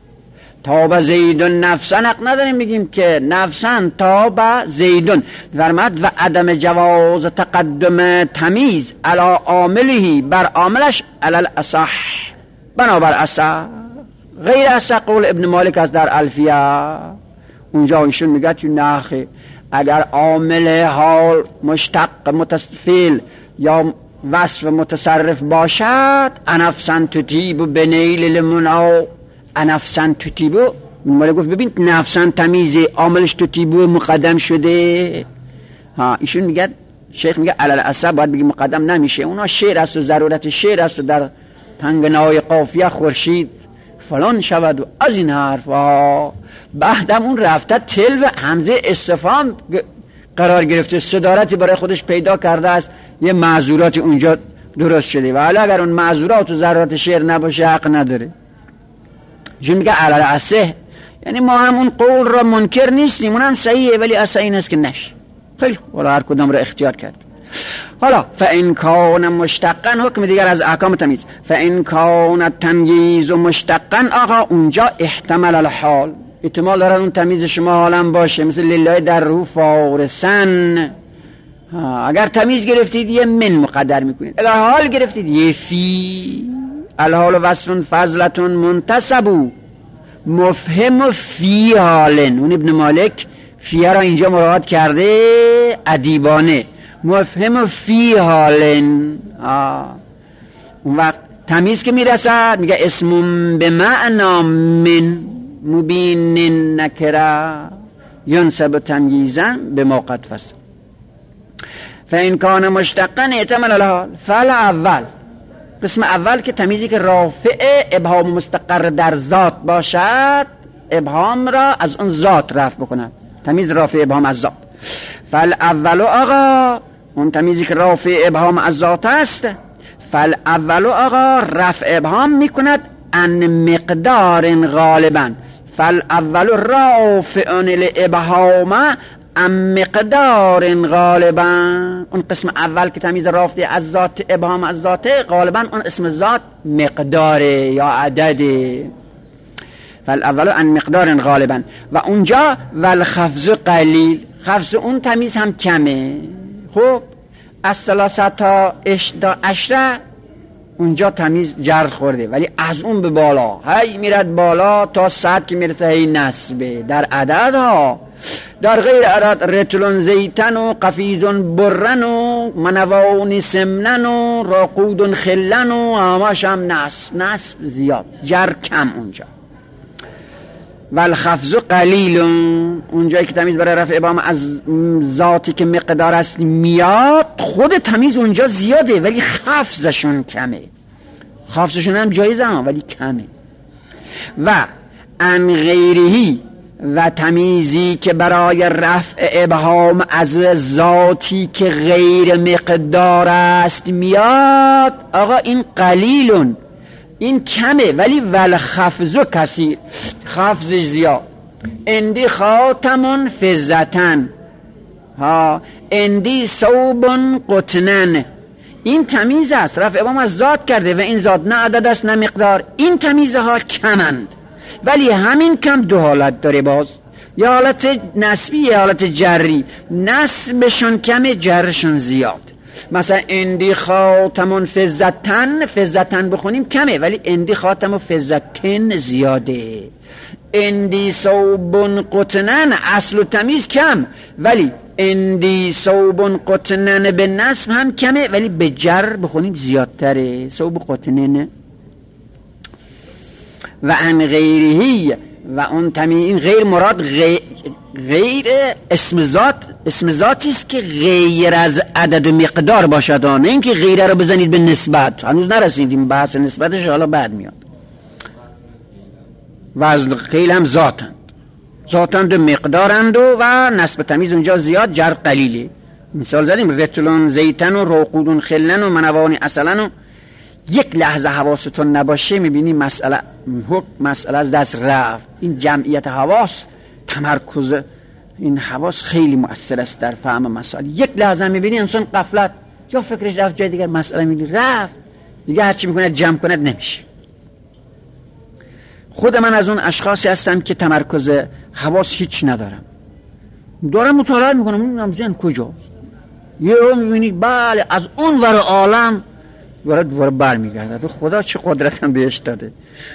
Speaker 2: تاب زیدون نفسن، حق نداریم بگیم که نفسن تاب زیدون. فرمد و عدم جواز تقدم تمیز علی عامله، بر عاملش علی الاصح، بنابر اصح. غیر اصح قول ابن مالک است در الفیه، اونجا ایشون میگه تو نخه اگر عامل حال مشتق متصفیل یا وصف متصرف باشد، انفسن تطیب بنیل لمنع، انفسن تطیب. مالی گفت ببین نفسن تمیزه، عاملش تطیب مقدم شده. ایشون میگه، شیخ میگه علل اصح باید بگی مقدم نمیشه، اونا شعر است و ضرورت شعر است و در تنگنای قافیه خورشید فلان شود و از این حرف ها. بعدم اون رفته تل و همزه استفهام قرار گرفته، صدارتی برای خودش پیدا کرده است، یه معذوراتی اونجا درست شده و حالا اگر اون معذورات و ضرورت شعر نباشه حق نداره. چون میگه علل اصح، یعنی ما هم اون قول را منکر نیستیم، اون هم صحیحه ولی اصح این است که نشه. خیلی خوب، هر کدام را اختیار کرد. حالا فإن کان مشتقا، حکم دیگر از احکام تمیز. فإن کان تمییز مشتقا، آقا اونجا احتمال الحال، احتمال دارد اون تمیز شما حالا باشه، مثل لله در رو فارسن. اگر تمیز گرفتید یه من مقدر میکنید، اگر حال گرفتید یه فی. الحال وصف فضلتون منتسبو مفهم فی حالن. اون ابن مالک فیه را اینجا مراعات کرده ادیبانه، مفهم فی حالن. اون وقت تمیز که میرسد میگه اسم به معنا من مبین نکره ینسب تمییزا به ما قد فصل. فإن کان مشتقا احتمل الحال. فالاول، قسم اول که تمیزی که رافع ابهام مستقر در ذات باشد، ابهام را از اون ذات رفع بکند، تمیز رافع ابهام از ذات. فالاول آقا، اون تمیزی که رافع ابهام از ذات است، فالاول آقا رفع ابهام میکند ان مقدار غالبا. فالاول رافع الابهام ان مقدار غالبا. اون قسم اول که تمیز رافع از ذات ابهام از ذاته، غالبا اون اسم ذات مقداره یا عدده. فالاول ان مقدار غالبا. و اونجا والخفض قلیل، خفض اون تمیز هم کمه. خب از 3 تا 10 اونجا تمیز جرد خورده، ولی از اون به بالا هی میرد بالا تا 100 که میرسه هی نسبه در عدد ها. در غیر عدد رتلون زیتن و قفیزون برن و منوان سمنن و راقودون خلن و هماش هم نسب زیاد، جر کم اونجا. والخفض قلیل، اونجایی که تمیز برای رفع ابهام از ذاتی که مقدار است میاد، خود تمیز اونجا زیاده ولی خفضشون کمه. خفضشون هم جایزه ولی کمه. و ان غیرهی، و تمیزی که برای رفع ابهام از ذاتی که غیر مقدار است میاد، آقا این قلیلون، این کمه ولی والخفض کثیر، خفض زیاد. اندی خاتمون فزتن، اندی صوبون قطنن، این تمیز است، رفع ابهام از ذات کرده و این ذات نه عدد است نه مقدار. این تمیزها کمند، ولی همین کم دو حالت داره. باز یا حالت نسبی یا حالت جری. نسبشون کمه، جرشون زیاد. مثلا اندی خاتمون فزتن، فزتن بخونیم کمه، ولی اندی خاتم و فزتن زیاده. اندی صوبون قطنن اصل و تمیز کم، ولی اندی صوبون قطنن به نسب هم کمه، ولی به جر بخونیم زیادتره. صوب قطنن و ان غیرهی و اون تمیز. این غیر مراد غیر اسم ذاتی است که غیر از عدد و مقدار باشد، نه اینکه غیره رو بزنید به نسبت. هنوز نرسیدیم بحث نسبتش، حالا بعد میاد. و از غیر هم ذاتند و مقدارند و نسب تمیز اونجا زیاد، جر قلیله. مثال زدیم رتلون زیتن و روقودون خلن و منوانی اصلن. و یک لحظه حواستون نباشه میبینی مسئله از دست رفت. این جمعیت حواس، تمرکز این حواس خیلی مؤثر است در فهم مسائل. یک لحظه میبینی انسان غفلت یا فکرش رفت جای دیگر، مسئله میبینی رفت دیگه، هرچی میکنه جمع کند نمیشه. خود من از اون اشخاصی هستم که تمرکز حواس هیچ ندارم، دارم مطالعه میکنم میبینم ذهن کجاست، یه رو میبینی بله از اون ور عالم دوباره بر میگرده. خدا چه قدرتم بهش داده،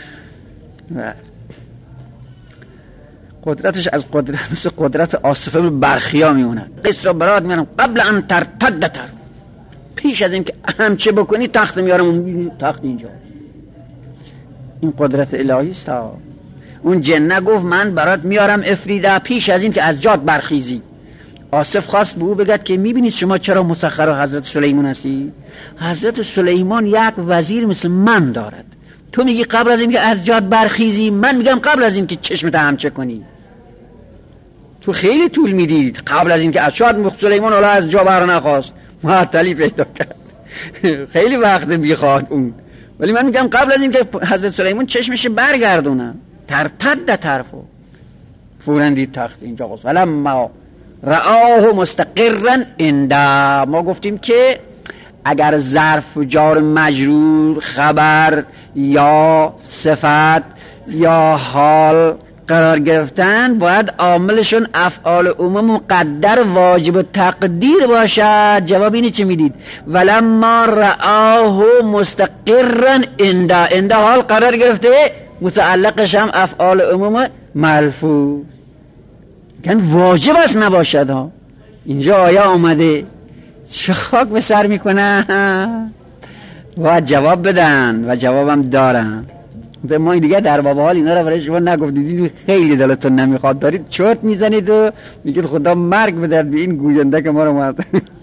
Speaker 2: قدرتش از قدرت مثل قدرت آصفه برخیا میونه. قصر را برات میارم قبل ان ترتد طرف، پیش از این که همچه بکنی تخت میارم، تخت اینجا. این قدرت الهی است. اون جنه گفت من برات میارم افریده پیش از این که از جات برخیزی. آصف خواست به او بگد که میبینید شما چرا مسخر حضرت سلیمان هستی؟ حضرت سلیمان یک وزیر مثل من دارد، تو میگی قبل از این که از جات برخیزی، من میگم قبل از این که چشمت همچه کنی. تو خیلی طول میدید قبل از این که شاید سلیمان حالا از جا بر نخواست، معطلی پیدا کرد خیلی وقت میخواد اون، ولی من میگم قبل از این که حضرت سلیمان چشمش برگردونه ترتد طرفو فوراً دید تخت اینجا قصد. ولما رآه مستقرا انده. ما گفتیم که اگر ظرف و جار مجرور خبر یا صفت یا حال قرار گرفتن باید عاملشون افعال عموم مقدر واجب و تقدیر باشد. جواب اینه چه میدید؟ ولما رآه مستقرا انده حال قرار گرفته، متعلقش هم افعال عموم ملفوظ، یعنی واجب است نباشد ها. اینجا آیا آمده چه خاک به سر میکنن و جواب بدن و جوابم دارن. ما دیگه در باب حال اینا رو برای شما نگفتید، خیلی دلتون نمیخواد، دارید چرت میزنید و میگید خدا مرگ بدهد به این گوینده که ما رو مرد.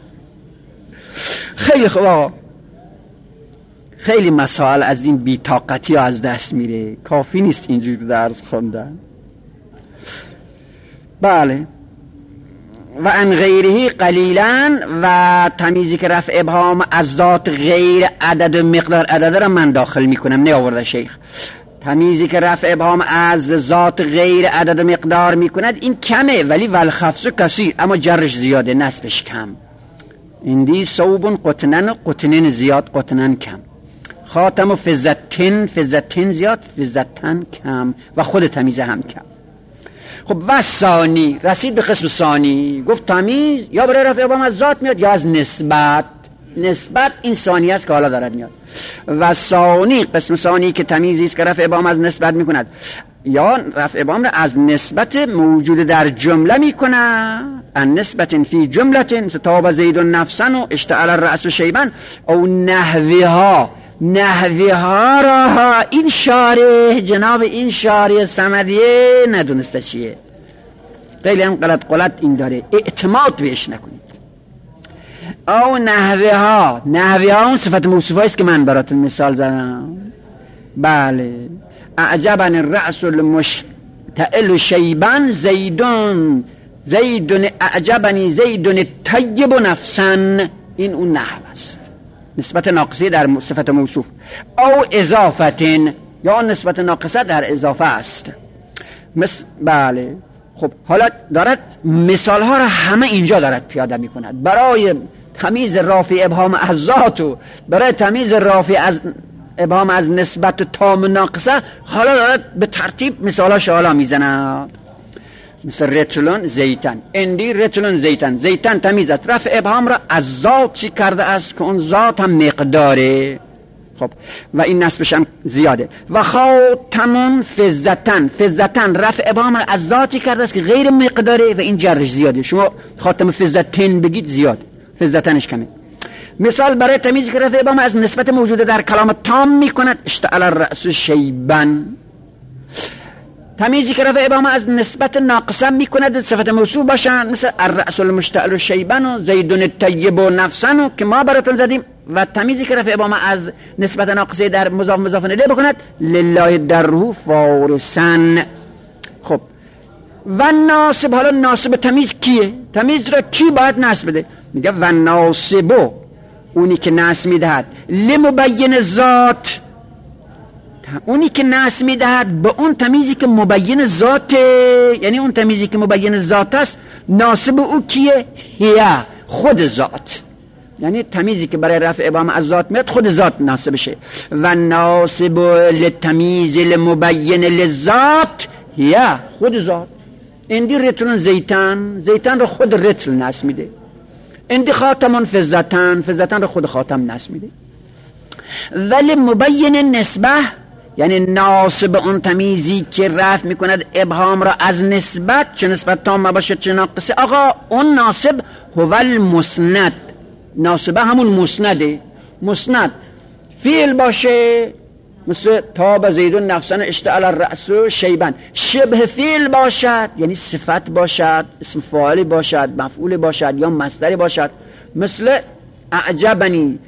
Speaker 2: خیلی خوب آقا، خیلی مسائل از این بی‌طاقتی ها از دست میره، کافی نیست اینجوری درس خوندن. بله. و ان غیره قلیلا، و تمیزی که رفع ابهام از ذات غیر عدد و مقدار، عدد را من داخل میکنم نه آورده شیخ. تمیزی که رفع ابهام از ذات غیر عدد و مقدار میکند این کمه، ولی والخفض کثیر، اما جرش زیاده نسبش کم. اندی صوب قطنن، قطنن زیاد قطنن کم. خاتم و فزتن زیاد فزتن کم، و خود تمیزه هم کم. خب و ثانی، رسید به قسم ثانی، گفت تمیز یا برای رفع ابهام از ذات میاد یا از نسبت. نسبت این ثانی است که حالا دارد میاد. و ثانی، قسم ثانی که تمیزی است که رفع ابهام از نسبت میکند، یا رفع ابهام را از نسبت موجود در جمله میکند. ان نسبت فی جمله ستاب زید نفسن و اشتعل الرأس شیبن او نحوها را این شارح، جناب این شارح صمدیه ندونسته چیه، خیلی هم غلط این داره، اعتماد بهش نکنید. او نحوها اون صفت موصوفه است که من براتون مثال زدم. بله. اعجبن الرأس المشتعل شیبن زیدون اعجبنی زیدون طیب نفسن، این اون نحو است، نسبت ناقصه در صفت موصوف. او اضافتن، یا نسبت ناقصه در اضافه است. بله. خب حالا دارد مثال ها را همه اینجا دارد پیاده می کند برای تمیز رافع ابهام از ذات و برای تمیز رافع از ابهام از نسبت تام ناقصه حالا دارد به ترتیب مثالاش حالا میزند. مثل رتلون زیتن، اندی رتلون زیتن. زیتن تمیز است، رفع ابهام را از ذات چی کرده است که اون ذات هم مقداره. خب و این نسبش هم زیاده. و خاتمون فزتن، فزتن رفع ابهام از ذاتی کرده است که غیر مقداره و این جرش زیاده. شما خاتم فزتن بگید زیاد، فزتنش کمه. مثال برای تمیزی که رفع ابهام از نسبت موجوده در کلام تام میکند، اشتعل الرأس شیبن. تمیزی که رفع ابهام از نسبت ناقصه میکند صفت موصوف باشن، مثل الرأس المشتعل شیبن و زیدون الطیب و نفسن و که ما براتون زدیم. و تمیزی که رفع ابهام از نسبت ناقصه در مضاف مضاف الیه بکند، لله دره فارسن. خب و ناصب، حالا ناصب تمیز کیه؟ تمیز را کی باید نصب بده؟ میگه و ناصبو، اونی که نصب میدهد لمبین ذات، اونی که نصب میدهد به اون تمیزی که مبین ذاته، یعنی اون تمیزی که مبین ذات است ناصب او کیه؟ هیا، خود ذات. یعنی تمیزی که برای رفع ابهام از ذات میاد خود ذات ناصب بشه. و ناصب للتمیز لمبین للذات هیا، خود ذات. اندی رتلون زیتن، زیتن رو خود رتل نصب میده. اندی خاتمون فزتن، فزتن رو خود خاتم نصب میده. ولی مبین نسبه، یعنی ناصب اون تمیزی که رفع میکند ابهام را از نسبت، چه نسبت تام باشه چه ناقصه. آقا اون ناصب هو المسند، ناصبه همون مسنده. مسند فعل باشه مثل تاب زیدون نفسن اشتعل الرأس شیبن، شبه فعل باشد یعنی صفت باشد، اسم فاعل باشد، مفعول باشد یا مصدر باشد، مثل اعجبنی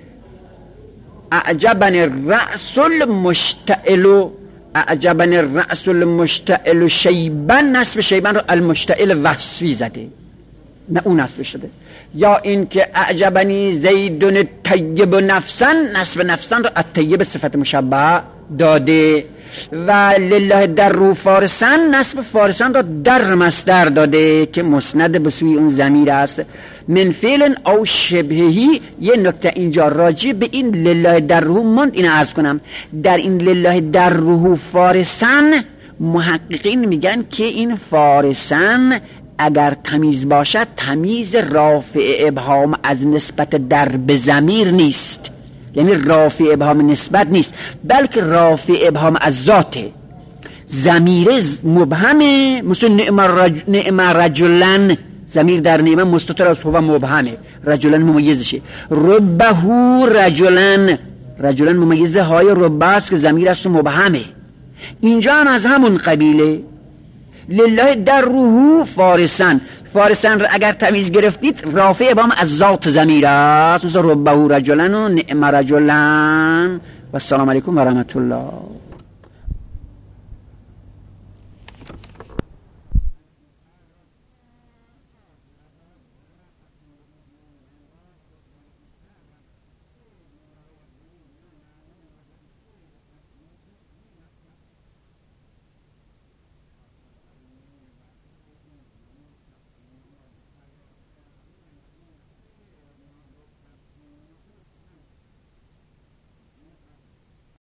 Speaker 2: الرأس المشتعل، اعجبنی الرأس المشتعل شیبن، نصب شیبن رو المشتعل وصفی زده، نه اون نصب شده. یا این که اعجبنی زیدون الطیب نفسن، نصب نفسن رو الطیب صفت مشبه داده. و لله در فارسن، نصب فارسن را در مصدر داده که مسند به سوی اون ضمیر است. من فعل او شبهی. یه نکته اینجا راجع به این لله در مند اینو عرض کنم. در این لله در فارسن محققین میگن که این فارسن اگر تمیز باشد تمیز رافع ابهام از نسبت در به ضمیر نیست، یعنی رافع ابهام نسبت نیست، بلکه رافع ابهام از ذاته. ضمیر مبهمه، مثل نعم رجلن، ضمیر در نعمه مستتر از هو مبهمه، رجلن ممیزشه. ربه رجلن، رجلن ممیزه های ربه است که ضمیر است و مبهمه. اینجا هم از همون قبیله. لله در روح فارسن، فارسن را اگر تمیز گرفتید رافع ابهام از ذات ضمیر است، مثل ربه رجلن و نعم رجلن. و السلام علیکم و رحمت الله.